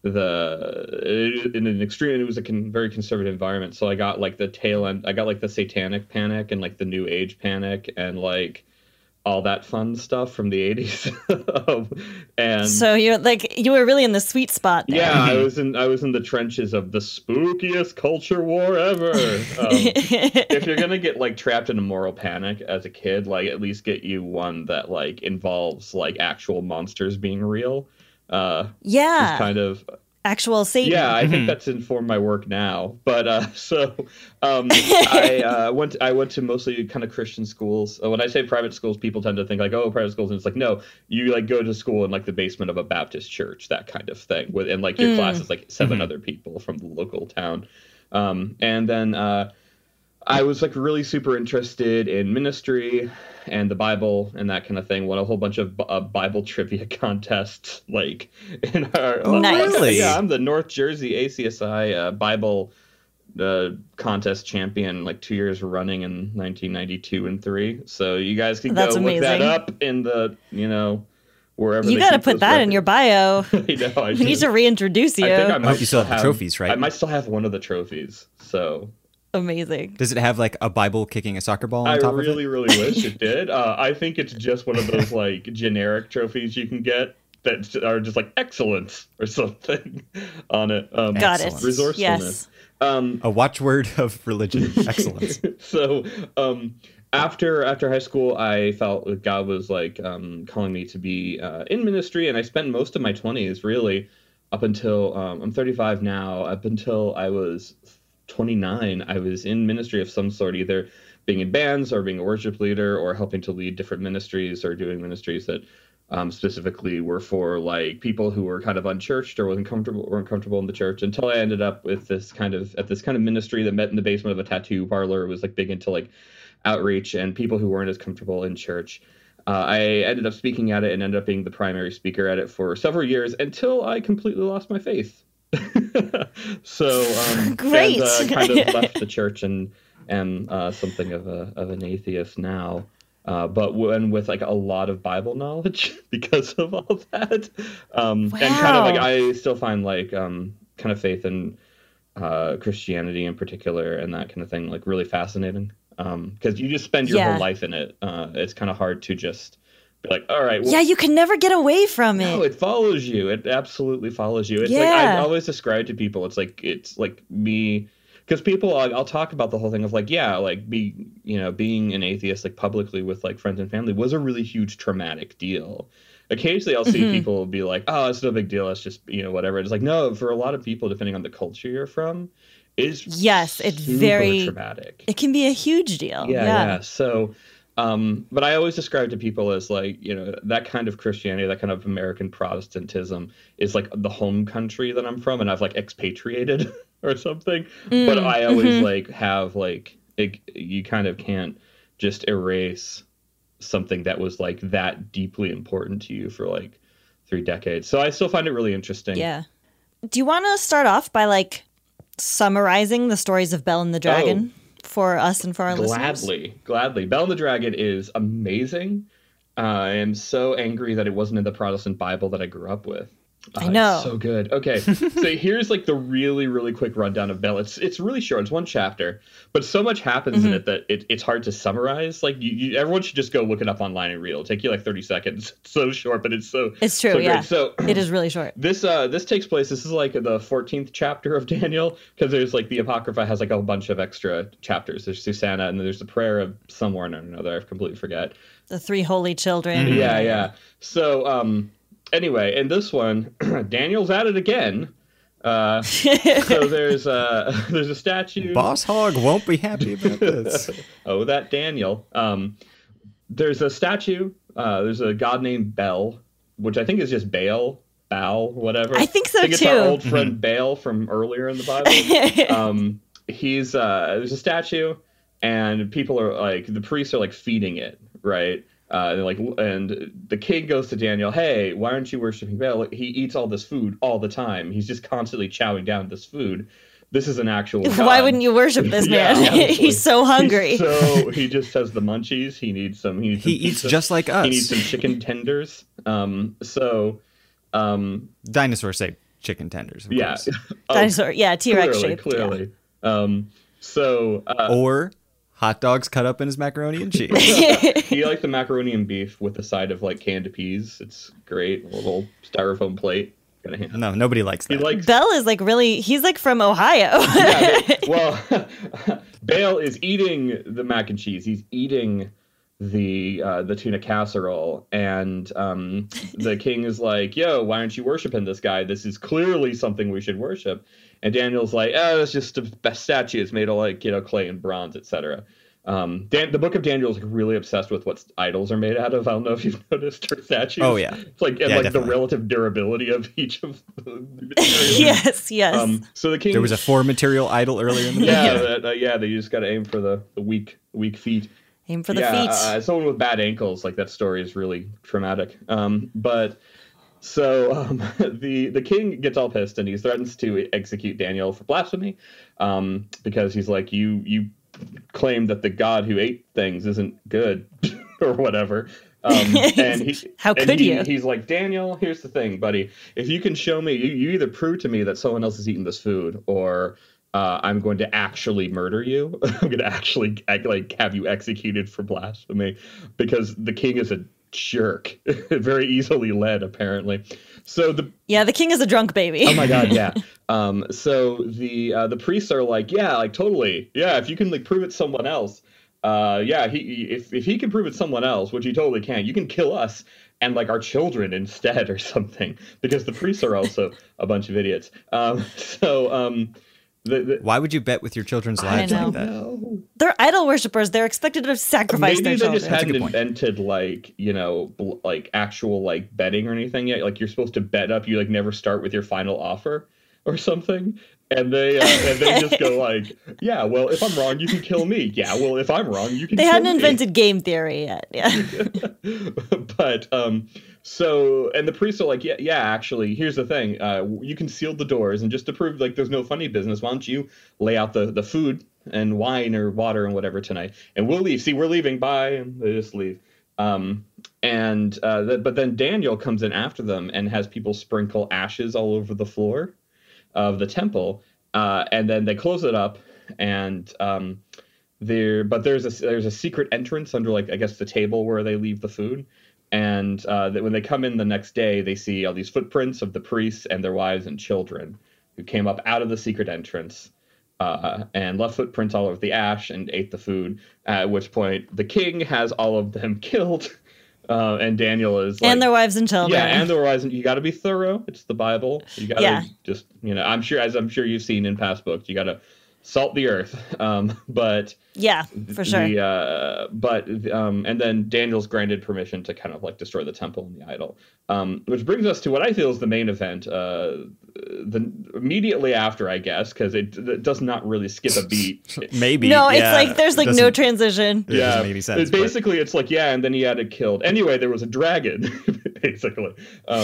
the in an extreme. It was a con- very conservative environment. So I got like the tail end. I got like the Satanic Panic and like the New Age Panic and like all that fun stuff from the eighties. um, and So you're like you were really in the sweet spot there. yeah, I was in I was in the trenches of the spookiest culture war ever. Um, if you're gonna get like trapped in a moral panic as a kid, like at least get you one that like involves like actual monsters being real. Uh, Yeah. kind of. Actual Satan. Yeah, I think that's informed my work now. But uh, so um, I uh, went. I went to mostly kind of Christian schools. Uh, When I say private schools, people tend to think like, oh, private schools, and it's like, no, you like go to school in like the basement of a Baptist church, that kind of thing. With and like your Mm. class is like seven other people from the local town. Um, and then uh, I was like really super interested in ministry and the Bible and that kind of thing. Won a whole bunch of uh, Bible trivia contests, like in our. Oh, Nice. really? Yeah, I'm the North Jersey A C S I uh, Bible uh, contest champion, like two years running in nineteen ninety-two and three. So you guys can That's go look that amazing. up in the, you know, wherever. You they got to keep put those that in your bio. records. I know. I We need do. to reintroduce you. I think I Oh, might you still have the trophies, right? I might still have one of the trophies. So Amazing. Does it have like a Bible kicking a soccer ball on I top really, of it? really wish it did. Uh, I think it's just one of those like generic trophies you can get that are just like excellence or something on it. Um, Got Excellent. it. Resourcefulness. Yes. Um, A watchword of religion. Excellence. so um, after after high school, I felt that God was like um, calling me to be uh, in ministry, and I spent most of my twenties really up until um, I'm thirty-five now. Up until I was twenty-nine, I was in ministry of some sort, either being in bands or being a worship leader or helping to lead different ministries or doing ministries that um, specifically were for like people who were kind of unchurched or wasn't comfortable or uncomfortable in the church, until I ended up with this kind of at this kind of ministry that met in the basement of a tattoo parlor. It was like big into like outreach and people who weren't as comfortable in church. Uh, I ended up speaking at it and ended up being the primary speaker at it for several years until I completely lost my faith. so um, Great. and, uh, kind of left the church and am uh, something of a of an atheist now. Uh, but when with like a lot of Bible knowledge because of all that, um, and kind of like Wow. I still find like um, kind of faith in uh, Christianity in particular and that kind of thing like really fascinating, because you just spend your Yeah. whole life in it. Uh, it's kind of hard to just be like, all right, well, Yeah, you can never get away from it. no, it follows you. It absolutely follows you. It's like Yeah. I always describe to people. It's like it's like me, because people I'll, I'll talk about the whole thing of like yeah, like be you know being an atheist like publicly with like friends and family was a really huge traumatic deal. Occasionally I'll see Mhm. people be like, oh, it's no big deal. It's just you know whatever. It's like no, for a lot of people, depending on the culture you're from, it's Yes, it's super very- traumatic. It can be a huge deal. Yeah, Yeah. yeah. So, um, but I always describe to people as like, you know, that kind of Christianity, that kind of American Protestantism is like the home country that I'm from, and I've like expatriated or something. But Mm, I always mhm. like have like, it, you kind of can't just erase something that was like that deeply important to you for like three decades. So I still find it really interesting. Yeah. Do you want to start off by like summarizing the stories of Bell and the Dragon for us and for our listeners? Gladly, gladly. Bell and the Dragon is amazing. Uh, I am so angry that it wasn't in the Protestant Bible that I grew up with. Uh, I know. It's so good. Okay, so here's like the really, really quick rundown of Bell. It's it's really short. It's one chapter, but so much happens in it that it, it's hard to summarize. Like you, you, everyone should just go look it up online and read it. It'll take you like thirty seconds. It's so short, but it's so It's true, so great. yeah. So It is really short. this uh this takes place. This is like the fourteenth chapter of Daniel, because there's like the Apocrypha has like a bunch of extra chapters. There's Susanna, and then there's the prayer of someone or another. I completely forget. The three holy children. Yeah, yeah. So um, anyway, in this one, Daniel's at it again. Uh, so there's uh there's a statue. Boss Hog won't be happy about this. Oh, that Daniel. Um, there's a statue. Uh, there's a god named Bel, which I think is just Baal, Baal, whatever. I think so, I think it's too. our old friend Baal from earlier in the Bible. um, he's uh, there's a statue, and people are like the priests are like feeding it, right? Uh, and like, and the king goes to Daniel, "Hey, why aren't you worshiping Baal? He eats all this food all the time. He's just constantly chowing down this food. This is an actual god." Why wouldn't you worship this Yeah, man? honestly. He's so hungry. He's so he just has the munchies. He needs some. He, needs He some eats pizza. just like us. He needs some chicken tenders. Um. So. Um. Dinosaurs say chicken tenders, of Yeah. course. Oh, Dinosaur. Yeah, T-Rex clearly, shaped. Clearly. Um. So. Uh, Or hot dogs cut up in his macaroni and cheese. He liked the macaroni and beef with a side of like canned peas. It's great. A little styrofoam plate. Gonna hand. No, nobody likes that. He likes. Belle is like really, he's like from Ohio. Yeah, but- well, Bale is eating the mac and cheese. He's eating the uh, the tuna casserole, and um, the king is like, "Yo, why aren't you worshiping this guy? This is clearly something we should worship." And Daniel's like, "Oh, it's just a statue. It's made of like you know clay and bronze, et cetera" Um, Dan- the Book of Daniel is like really obsessed with what idols are made out of. I don't know if you've noticed, or statues. Oh yeah, it's like and yeah, like definitely. the relative durability of each of the materials. Yes, yes. Um, so the king. There was a four material idol earlier in the movie. yeah, that, uh, yeah. They just got to aim for the, the weak weak feet. Aim for the yeah, feet. Uh, someone with bad ankles, like that story is really traumatic. Um, but so um, the the king gets all pissed and he threatens to execute Daniel for blasphemy, um, because he's like, you you claim that the God who ate things isn't good or whatever. Um, and he, How and could he, you? He's like, Daniel, here's the thing, buddy. If you can show me, you, you either prove to me that someone else has eaten this food, or uh, I'm going to actually murder you. I'm going to actually act, like have you executed for blasphemy, because the king is a jerk, very easily led, apparently. So the Yeah, the king is a drunk baby. oh my god, yeah. Um, so the uh, the priests are like, yeah, like totally, yeah. If you can like prove it someone else, uh, yeah, he if if he can prove it someone else, which he totally can, you can kill us and like our children instead or something, because the priests are also a bunch of idiots. Um, so um, the, the Why would you bet with your children's I lives know. like that? no. They're idol worshippers. They're expected to sacrifice Maybe their they children. just That's a hadn't good point. invented like you know bl- like actual like betting or anything yet. Like you're supposed to bet up. You like never start with your final offer or something. And they uh, and they just go like, yeah, well, if I'm wrong, you can kill me. Yeah, well, if I'm wrong, you can. They kill hadn't me. invented game theory yet. Yeah. But um, so and the priests are like, yeah, yeah. Actually, here's the thing. Uh, you can seal the doors, and just to prove like there's no funny business, why don't you lay out the the food and wine or water and whatever tonight, and we'll leave. See, we're leaving. Bye, and they just leave. Um, and uh, th- but then Daniel comes in after them and has people sprinkle ashes all over the floor of the temple, uh, and then they close it up, and um, there. But there's a there's a secret entrance under like I guess the table where they leave the food, and uh, that when they come in the next day, they see all these footprints of the priests and their wives and children who came up out of the secret entrance, uh, and left footprints all over the ash and ate the food. At which point, the king has all of them killed. Uh, and Daniel is like, And their wives and children. yeah, and the horizon. You got to be thorough. It's the Bible. You got to Yeah. just, you know, I'm sure, as I'm sure you've seen in past books, you got to salt the earth. Um, but Yeah, for sure. the, uh, but um, and then Daniel's granted permission to kind of like destroy the temple and the idol, um, which brings us to what I feel is the main event. Uh, the immediately after, I guess, because it, it does not really skip a beat. Maybe. no, it's yeah, like there's like no doesn't- transition. It doesn't make any sense, it- but- basically, it's like yeah, and then he had it killed. Anyway, there was a dragon, basically. Um,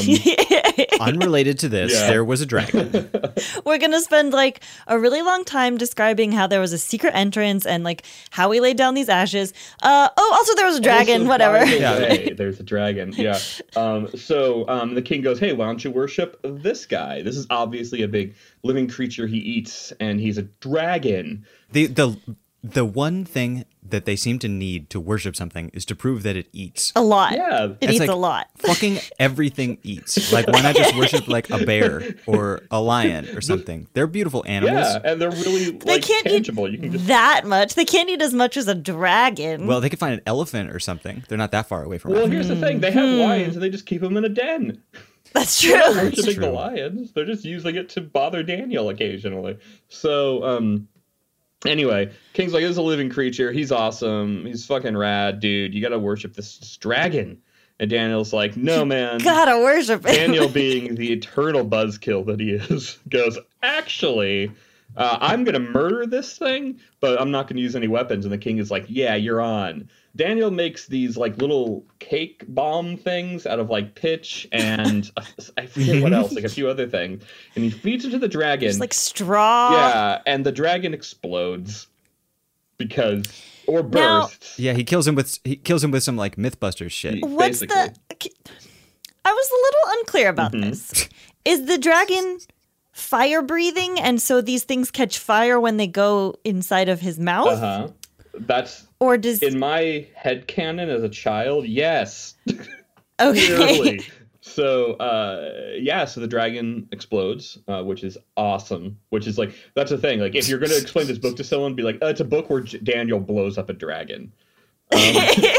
Unrelated to this, Yeah. there was a dragon. We're going to spend like a really long time describing how there was a secret entrance and like how we laid down these ashes. Uh, oh, also there was a dragon, Also, whatever. by the Yeah. way, there's a dragon. Yeah. Um, so um, the king goes, hey, why don't you worship this guy? This is obviously a big living creature he eats, and he's a dragon. The the the one thing that they seem to need to worship something is to prove that it eats. A lot. Yeah. It It's eats like a lot. Fucking everything eats. Like, why not just worship like a bear or a lion or something? They're beautiful animals. Yeah, and they're really They like can't tangible. eat You can just that much. They can't eat as much as a dragon. Well, they could find an elephant or something. They're not that far away from well, us. here's the thing: they have lions, and they just keep them in a den. That's They're not true. worshiping the true. lions; they're just using it to bother Daniel occasionally. So, um, anyway, King's like, "This is a living creature. He's awesome. He's fucking rad, dude. You gotta worship this, this dragon." And Daniel's like, "No, man." Gotta worship it. Daniel, being the eternal buzzkill that he is, goes, actually, uh, I'm going to murder this thing, but I'm not going to use any weapons. And the king is like, yeah, you're on. Daniel makes these like little cake bomb things out of like pitch and uh, I forget what else, like a few other things. And he feeds it to the dragon. Just like straw. Yeah, and the dragon explodes because, or Now- bursts. Yeah, he kills him with he kills him with some like MythBusters shit. What's basically. the? I was a little unclear about Mm-hmm. this. Is the dragon fire breathing, and so these things catch fire when they go inside of his mouth? Uh-huh. That's Or does in my headcanon as a child, yes. okay? Clearly. So, uh, yeah, so the dragon explodes, uh, which is awesome. Which is like, that's the thing. Like, if you're going to explain this book to someone, be like, oh, it's a book where J- Daniel blows up a dragon. Um,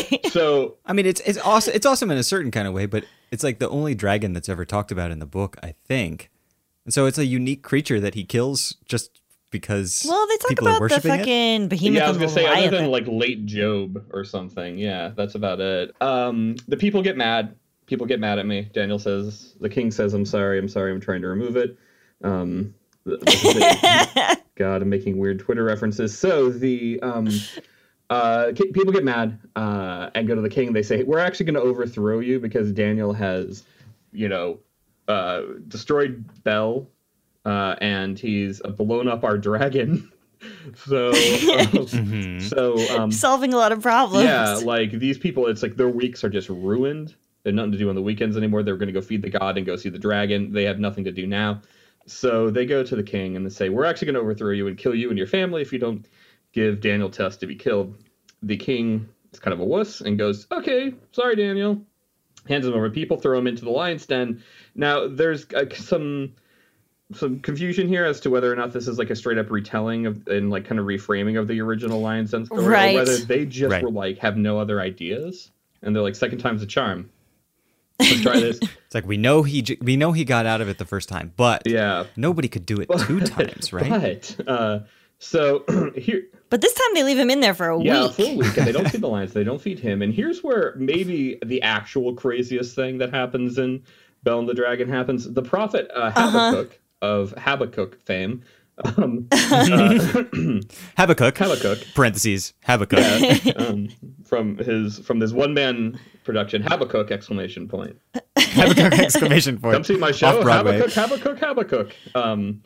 so, I mean, it's it's awesome. It's awesome in a certain kind of way, but it's like the only dragon that's ever talked about in the book, I think. And so it's a unique creature that he kills just because Well, they talk people are about the worshiping it. fucking behemoth yeah, I was and going to say, other Leviathan. than like late Job or something, yeah, that's about it. Um, the people get mad. People get mad at me. Daniel says, the king says, I'm sorry, I'm sorry, I'm trying to remove it. Um, th- th- God, I'm making weird Twitter references. So the um, uh, ki- people get mad uh, and go to the king. They say, we're actually going to overthrow you because Daniel has, you know, uh, destroyed Bel uh, and he's blown up our dragon. So, um, Mhm. so um, Solving a lot of problems. yeah, like these people, it's like their weeks are just ruined. They have nothing to do on the weekends anymore. They're going to go feed the god and go see the dragon. They have nothing to do now. So they go to the king and they say, we're actually going to overthrow you and kill you and your family if you don't give Daniel to us to be killed. The king is kind of a wuss and goes, okay, sorry, Daniel. Hands him over. People throw him into the lion's den. Now, there's uh, some some confusion here as to whether or not this is like a straight up retelling of and like kind of reframing of the original lion's den story, Right. or whether they just Right. were like have no other ideas and they're like second time's a charm. Let's try this. It's like we know he j- we know he got out of it the first time, but Yeah. nobody could do it two times, right? But uh, so here, But this time they leave him in there for a yeah, week. a full week, and they don't feed the lions. They don't feed him. And here's where maybe the actual craziest thing that happens in Bel and the Dragon happens. The prophet uh, Habakkuk of Habakkuk fame. Um, uh, Habakkuk, Habakkuk. parentheses, Habakkuk. Yeah, um, from his from this one man production, Habakkuk exclamation point. Habakkuk exclamation point. Come see my show, Off-Broadway. Habakkuk, Habakkuk, Habakkuk. Um,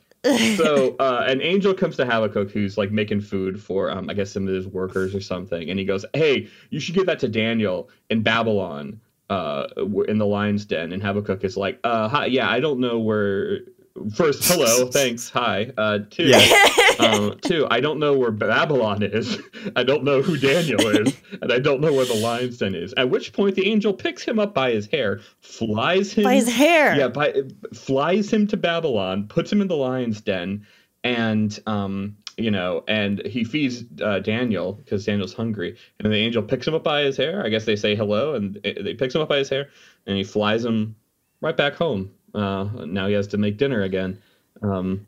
so uh, an angel comes to Habakkuk who's like making food for, um, I guess, some of his workers or something. And he goes, hey, you should give that to Daniel in Babylon uh, in the lion's den. And Habakkuk is like, uh, hi, yeah, I don't know where... First, hello, thanks, hi. Uh, two, Yeah. um, two, I don't know where Babylon is. I don't know who Daniel is, and I don't know where the lion's den is. At which point, the angel picks him up by his hair, flies him By his hair. yeah, by, flies him to Babylon, puts him in the lion's den, and um, you know, and he feeds uh, Daniel because Daniel's hungry, and the angel picks him up by his hair. I guess they say hello, and they picks him up by his hair, and he flies him right back home. Uh, now he has to make dinner again. Um,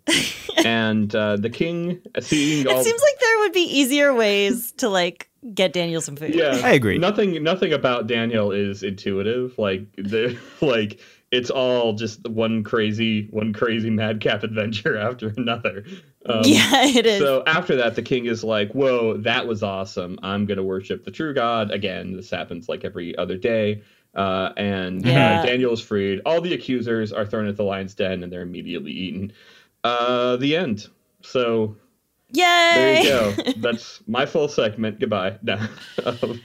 and uh, the king, seeing all, It seems like there would be easier ways to like get Daniel some food. yeah, I agree. Nothing, nothing about Daniel is intuitive. Like the like, it's all just one crazy, one crazy madcap adventure after another. Um, Yeah, it is. So after that, the king is like, "Whoa, that was awesome! I'm gonna worship the true God again." This happens like every other day. Uh, and Yeah. uh, Daniel is freed. All the accusers are thrown at the lion's den, and they're immediately eaten. Uh, the end. So Yay! there you go. That's my full segment. Goodbye. No. Um,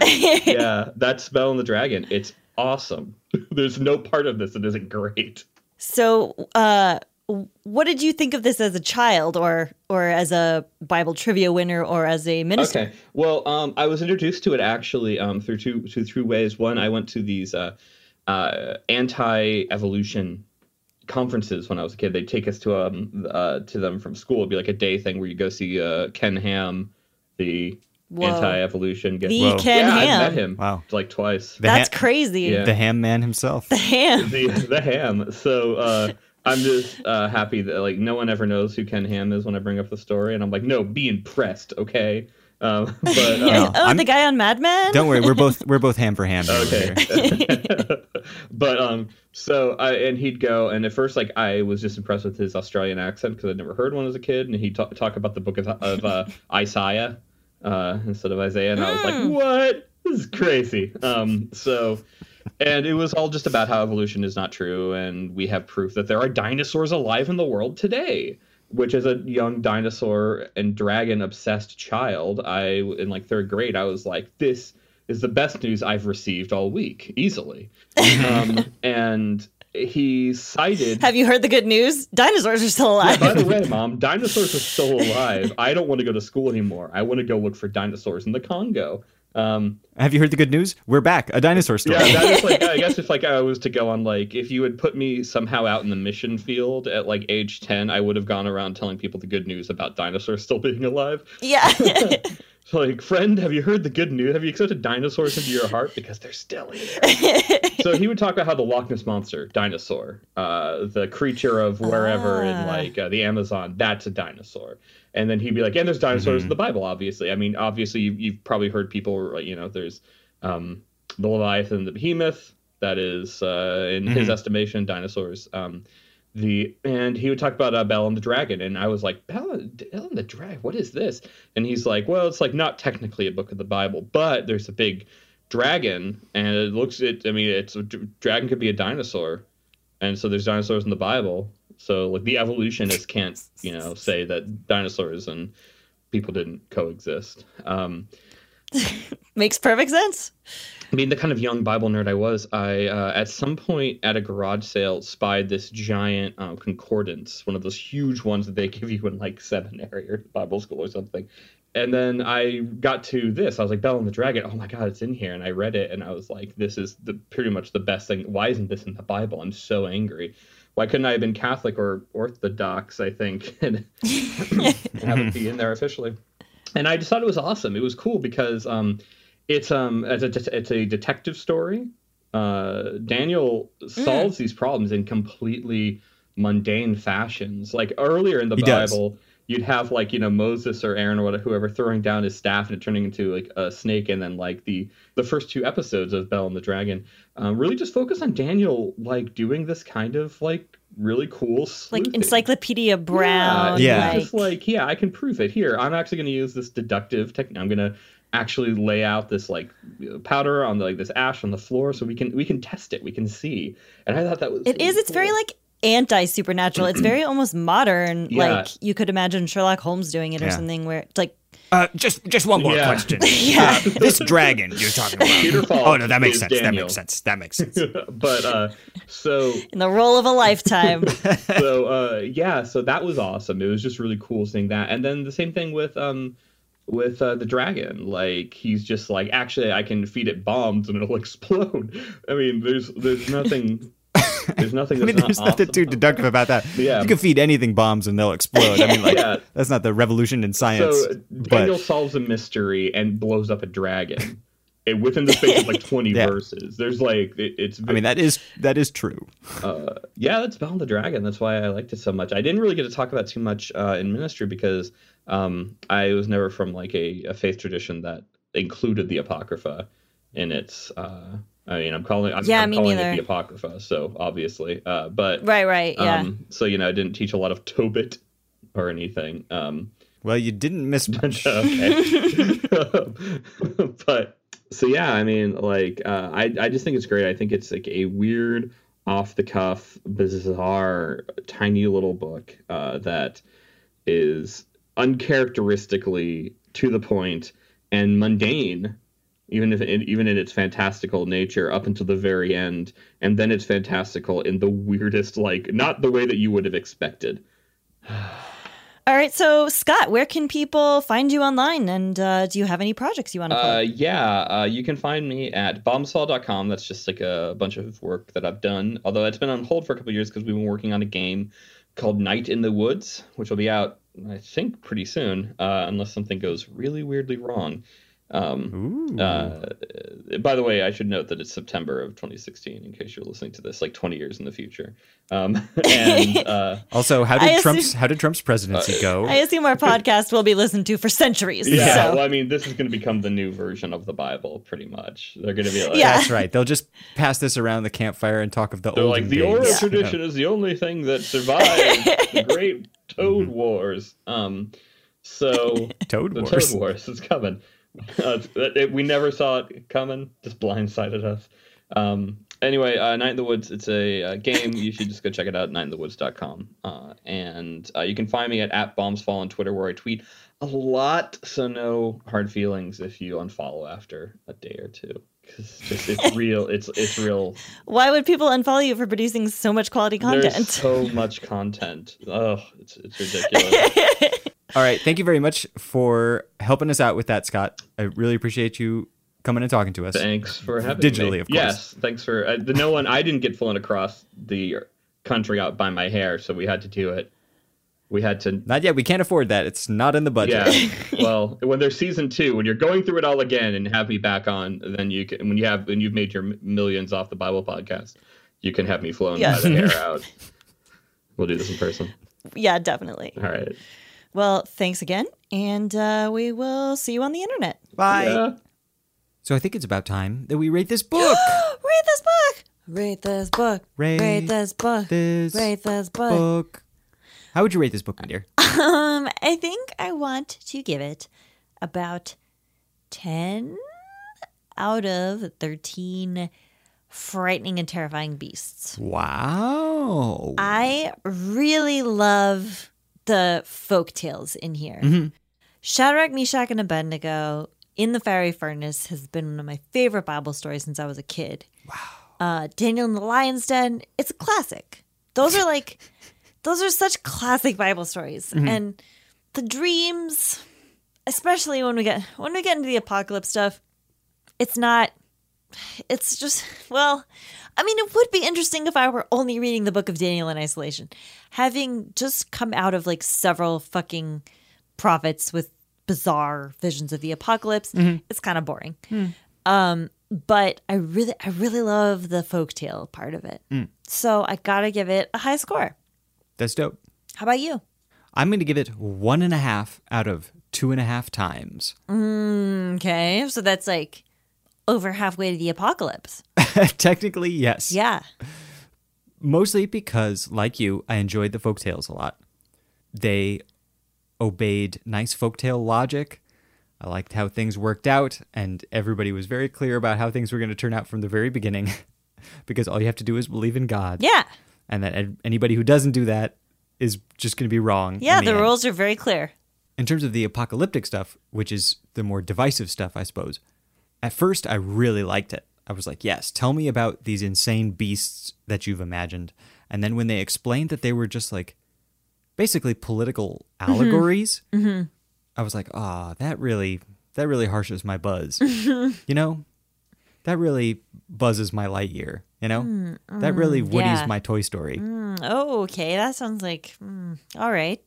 yeah, that's Bel and the Dragon. It's awesome. There's no part of this that isn't great. So, uh, what did you think of this as a child, or or as a Bible trivia winner, or as a minister? Okay. Well, um, I was introduced to it actually um, through two, two through ways. One, I went to these uh, uh, anti-evolution conferences when I was a kid. They'd take us to um uh, to them from school. It'd be like a day thing where you go see uh, Ken Ham, the Whoa. anti-evolution guy. The Whoa. Ken yeah, Ham. I met him. Wow. Like twice. The That's ha- crazy. Yeah. The ham man himself. The ham. the the ham. So uh, I'm just uh, happy that like no one ever knows who Ken Ham is when I bring up the story, and I'm like, no, be impressed, okay? Um, but uh, No, oh, I'm- the guy on Mad Men. Don't worry, we're both we're both ham for ham. over okay. here. But um, so I and he'd go, and at first, like I was just impressed with his Australian accent because I'd never heard one as a kid, and he'd talk, talk about the book of, of uh, Isaiah uh, instead of Isaiah, and I was like, what? This is crazy. Um, so. And it was all just about how evolution is not true, and we have proof that there are dinosaurs alive in the world today. Which, as a young dinosaur and dragon obsessed child, I in like third grade, I was like, "This is the best news I've received all week, easily." um, and he cited. Have you heard the good news? Dinosaurs are still alive. By the way, Mom, dinosaurs are still alive. I don't want to go to school anymore. I want to go look for dinosaurs in the Congo. Um, Have you heard the good news? We're back. A dinosaur story. Yeah, that is like, I guess if like I was to go on, like, if you had put me somehow out in the mission field at like age ten, I would have gone around telling people the good news about dinosaurs still being alive. Yeah. So, like, friend, have you heard the good news? Have you accepted dinosaurs into your heart? Because they're still here. So he would talk about how the Loch Ness Monster, dinosaur, uh, the creature of wherever Ah. in like uh, the Amazon, that's a dinosaur. And then he'd be like, and there's dinosaurs Mm-hmm. in the Bible, obviously. I mean, obviously, you've, you've probably heard people, you know, there's um, the Leviathan, the Behemoth, that is, uh, in his Mhm. estimation, dinosaurs. Um, the and he would talk about uh, Bel and the Dragon, and I was like, Bel and, Bel and the Dragon, what is this? And he's like, well, it's like not technically a book of the Bible, but there's a big dragon, and it looks it. I mean, it's a d- dragon could be a dinosaur, and so there's dinosaurs in the Bible. So like the evolutionists can't, you know, say that dinosaurs and people didn't coexist. Um, Makes perfect sense. I mean, the kind of young Bible nerd I was, I uh, at some point at a garage sale spied this giant um, concordance, one of those huge ones that they give you in like seminary or Bible school or something. And then I got to this. I was like, Bel and the Dragon. Oh my God, it's in here. And I read it, and I was like, this is the pretty much the best thing. Why isn't this in the Bible? I'm so angry. Why couldn't I have been Catholic or Orthodox, I think, and have it be in there officially? And I just thought it was awesome. It was cool because um, it's um, it's a, it's a detective story. Uh, Daniel solves these problems in completely mundane fashions. Like earlier in the He does. Bible, you'd have like, you know, Moses or Aaron or whatever, whoever throwing down his staff and it turning into like a snake. And then like the the first two episodes of Bel and the Dragon um, really just focus on Daniel like doing this kind of like really cool Like sleuthing. Encyclopedia Brown. Yeah. Like, Just like, yeah, I can prove it. Here, I'm actually going to use this deductive technique. I'm going to actually lay out this like powder on the, like this ash on the floor so we can we can test it. We can see. And I thought that was it is. really It's very cool. like anti-supernatural. It's very almost modern. Yeah. Like you could imagine Sherlock Holmes doing it or Yeah. something where it's like, Uh, just just one more Yeah. question. Yeah. Uh, this dragon you're talking about. Peter Falk Oh no, that makes is sense. That Daniel. makes sense. That makes sense. But uh so in the role of a lifetime. so uh yeah, so that was awesome. It was just really cool seeing that. And then the same thing with um with uh, the dragon. Like he's just like, actually I can feed it bombs and it'll explode. I mean, there's there's nothing there's nothing I that's mean, there's not nothing awesome too about deductive about that. Yeah. You can feed anything bombs and they'll explode. I mean, like Yeah. that's not the revolution in science. So but Daniel solves a mystery and blows up a dragon. And within the space of like twenty Yeah. verses, there's like it, it's. I mean, that is that is true. uh, yeah, that's Bel and the Dragon. That's why I liked it so much. I didn't really get to talk about too much uh, in ministry because um, I was never from like a, a faith tradition that included the Apocrypha in its. Uh, I mean, I'm calling. I'm, Yeah, I'm me calling neither. it the Apocrypha. So obviously, uh, but Right, right. Yeah. Um, so you know, I didn't teach a lot of Tobit or anything. Um, Well, you didn't miss much. okay. But so yeah, I mean, like, uh, I I just think it's great. I think it's like a weird, off the cuff, bizarre, tiny little book uh, that is uncharacteristically to the point and mundane, even if it, even in its fantastical nature up until the very end, and then it's fantastical in the weirdest, like, not the way that you would have expected. All right. So, Scott, where can people find you online? And uh, do you have any projects you want to Uh, plug? yeah, uh, you can find me at bombsfall dot com. That's just like a bunch of work that I've done. Although it's been on hold for a couple of years because we've been working on a game called Night in the Woods, which will be out, I think, pretty soon, uh, unless something goes really weirdly wrong. Um, Ooh. uh, by the way, I should note that it's September of twenty sixteen, in case you're listening to this, like twenty years in the future. Um, and uh, Also, how I did assume- Trump's how did Trump's presidency go? I assume our podcast will be listened to for centuries. yeah, So. well, I mean, this is going to become the new version of the Bible, pretty much. They're going to be like, Yeah. That's right. They'll just pass this around the campfire and talk of the They're olden like, the days. oral Yeah. tradition is the only thing that survived the great Toad Wars. Um, so Toad the Wars. Toad Wars is coming. Uh, it- it- we never saw it coming, just blindsided us. Um, anyway, uh, Night in the Woods, it's a, uh game. You should just go check it out, night in the woods dot com. Uh, and uh, you can find me at, at bombsfall on Twitter, where I tweet a lot, so no hard feelings if you unfollow after a day or two. 'Cause it's just it's real. It's it's real. Why would people unfollow you for producing so much quality content? There's so much content. Oh, it's it's ridiculous. All right. Thank you very much for helping us out with that, Scott. I really appreciate you coming and talking to us. Thanks for having Digitally, me. of course. Yes, thanks for uh, the no one. I didn't get flown across the country out by my hair, so we had to do it. We had to. Not yet. We can't afford that. It's not in the budget. Yeah. Well, when there's season two, when you're going through it all again and have me back on, then you can. When you have, when you've made your millions off the Bible podcast, you can have me flown Yeah. by the hair out. We'll do this in person. Yeah, definitely. All right. Well, thanks again, and uh, we will see you on the internet. Bye. Yeah. So I think it's about time that we rate this book. Read this book. Read this book. Rate Read this book. this Read this book. book. How would you rate this book, my dear? Um, I think I want to give it about ten out of thirteen frightening and terrifying beasts. Wow. I really love the folk tales in here. Mhm. Shadrach, Meshach, and Abednego in the fiery furnace has been one of my favorite Bible stories since I was a kid. Wow. Uh, Daniel in the lion's den, it's a classic. Those are like, those are such classic Bible stories. Mm-hmm. And the dreams, especially when we get when we get into the apocalypse stuff, it's not. It's just, well, I mean, it would be interesting if I were only reading the book of Daniel in isolation. Having just come out of like several fucking prophets with bizarre visions of the apocalypse, Mm-hmm. it's kind of boring. Mm. Um, but I really, I really love the folktale part of it. Mm. So I gotta give it a high score. That's dope. How about you? I'm going to give it one and a half out of two and a half times. Okay, so that's like over halfway to the apocalypse. Technically, yes. Yeah. Mostly because, like you, I enjoyed the folktales a lot. They obeyed nice folktale logic. I liked how things worked out, and everybody was very clear about how things were going to turn out from the very beginning. Because all you have to do is believe in God. Yeah. And that ed- anybody who doesn't do that is just going to be wrong. Yeah, in the end. rules are very clear. In terms of the apocalyptic stuff, which is the more divisive stuff, I suppose, at first I really liked it. I was like, yes, tell me about these insane beasts that you've imagined. And then when they explained that they were just like basically political allegories, Mm-hmm. I was like, ah, oh, that really, that really harshes my buzz. You know, that really buzzes my light year. You know, mm, mm, that really Woody's yeah. my Toy Story. Mm, oh, okay. That sounds like, mm, all right.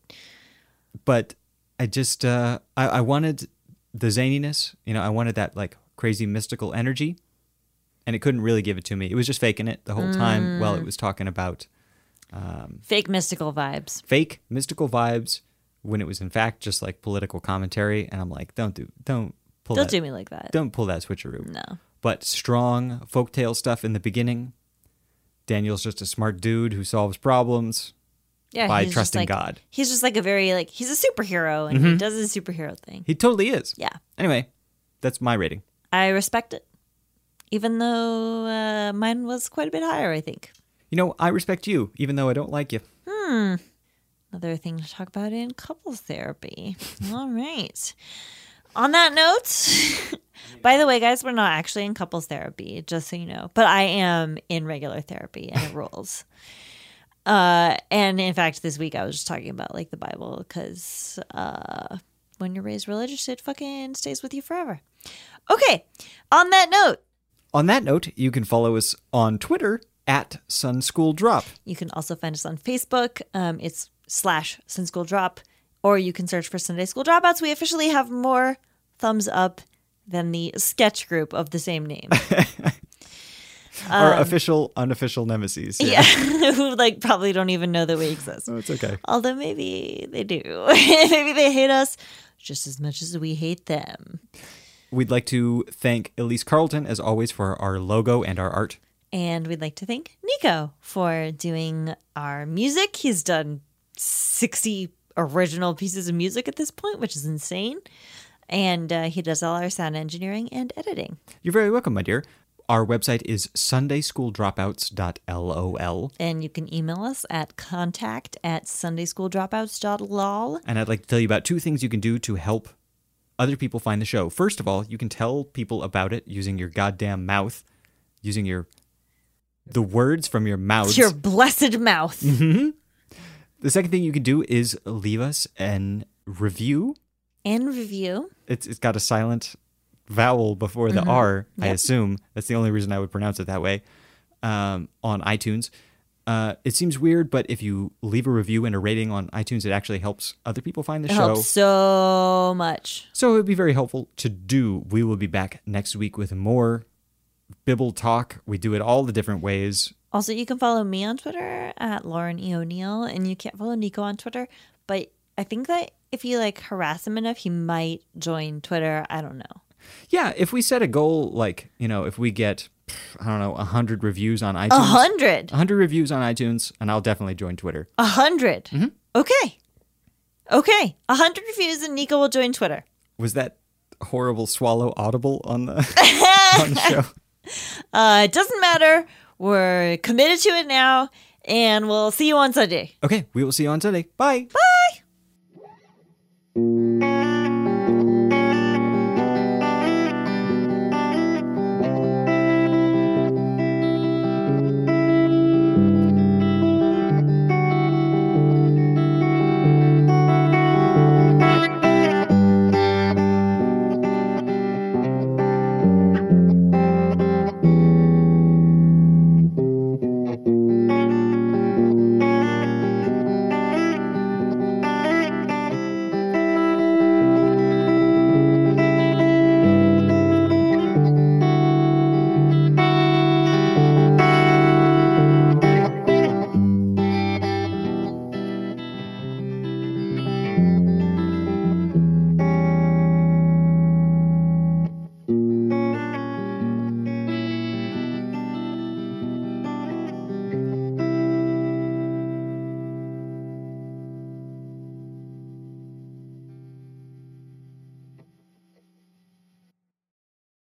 But I just, uh, I, I wanted the zaniness. You know, I wanted that like crazy mystical energy. And it couldn't really give it to me. It was just faking it the whole time while it was talking about um, fake mystical vibes. Fake mystical vibes when it was in fact just like political commentary. And I'm like, don't do, don't pull Don't that. do me like that. Don't pull that switcheroo. No. But strong folktale stuff in the beginning. Daniel's just a smart dude who solves problems Yeah, by he's just trusting like- God. He's just like a very, like, he's a superhero and he does his superhero thing. He totally is. Yeah. Anyway, that's my rating. I respect it. Even though uh, mine was quite a bit higher, I think. You know, I respect you, even though I don't like you. Another thing to talk about in couples therapy. All right. On that note, by the way, guys, we're not actually in couples therapy, just so you know. But I am in regular therapy and it rules. Uh, and in fact, this week I was just talking about like the Bible because uh, when you're raised religious, it fucking stays with you forever. Okay. On that note, On that note, you can follow us on Twitter at SunSchoolDrop. you can also find us on Facebook. Um, it's slash Sunday School Drop, or you can search for Sunday School Dropouts. We officially have more thumbs up than the sketch group of the same name. Our official, unofficial nemesis. Yeah, who like probably don't even know that we exist. Oh, it's okay. Although maybe they do. Maybe they hate us just as much as we hate them. We'd like to thank Elise Carlton, as always, for our logo and our art. And we'd like to thank Nico for doing our music. He's done sixty original pieces of music at this point, which is insane. And uh, he does all our sound engineering and editing. You're very welcome, my dear. Our website is sunday school dropouts dot lol. And you can email us at contact at sunday school dropouts dot lol. And I'd like to tell you about two things you can do to help other people find the show. First of all, you can tell people about it using your goddamn mouth, using your the words from your mouths. Your blessed mouth. Mm-hmm. The second thing you can do is leave us an review. And review. It's it's got a silent vowel before the mm-hmm. R, I yep. assume. That's the only reason I would pronounce it that way. Um, on iTunes. Uh, it seems weird, but if you leave a review and a rating on iTunes, it actually helps other people find the it show. Helps so much. So it would be very helpful to do. We will be back next week with more Bibble talk. We do it all the different ways. Also, you can follow me on Twitter at Lauren E. O'Neill, and you can't follow Nico on Twitter, but I think that if you like harass him enough, he might join Twitter. I don't know. Yeah, if we set a goal, like, you know, if we get, I don't know, one hundred reviews on iTunes. A hundred? one hundred reviews on iTunes, and I'll definitely join Twitter. A hundred? Mm-hmm. Okay. Okay. A hundred reviews and Nico will join Twitter. Was that horrible swallow audible on the, on the show? Uh, it doesn't matter. We're committed to it now, and we'll see you on Sunday. Okay, we will see you on Sunday. Bye. Bye.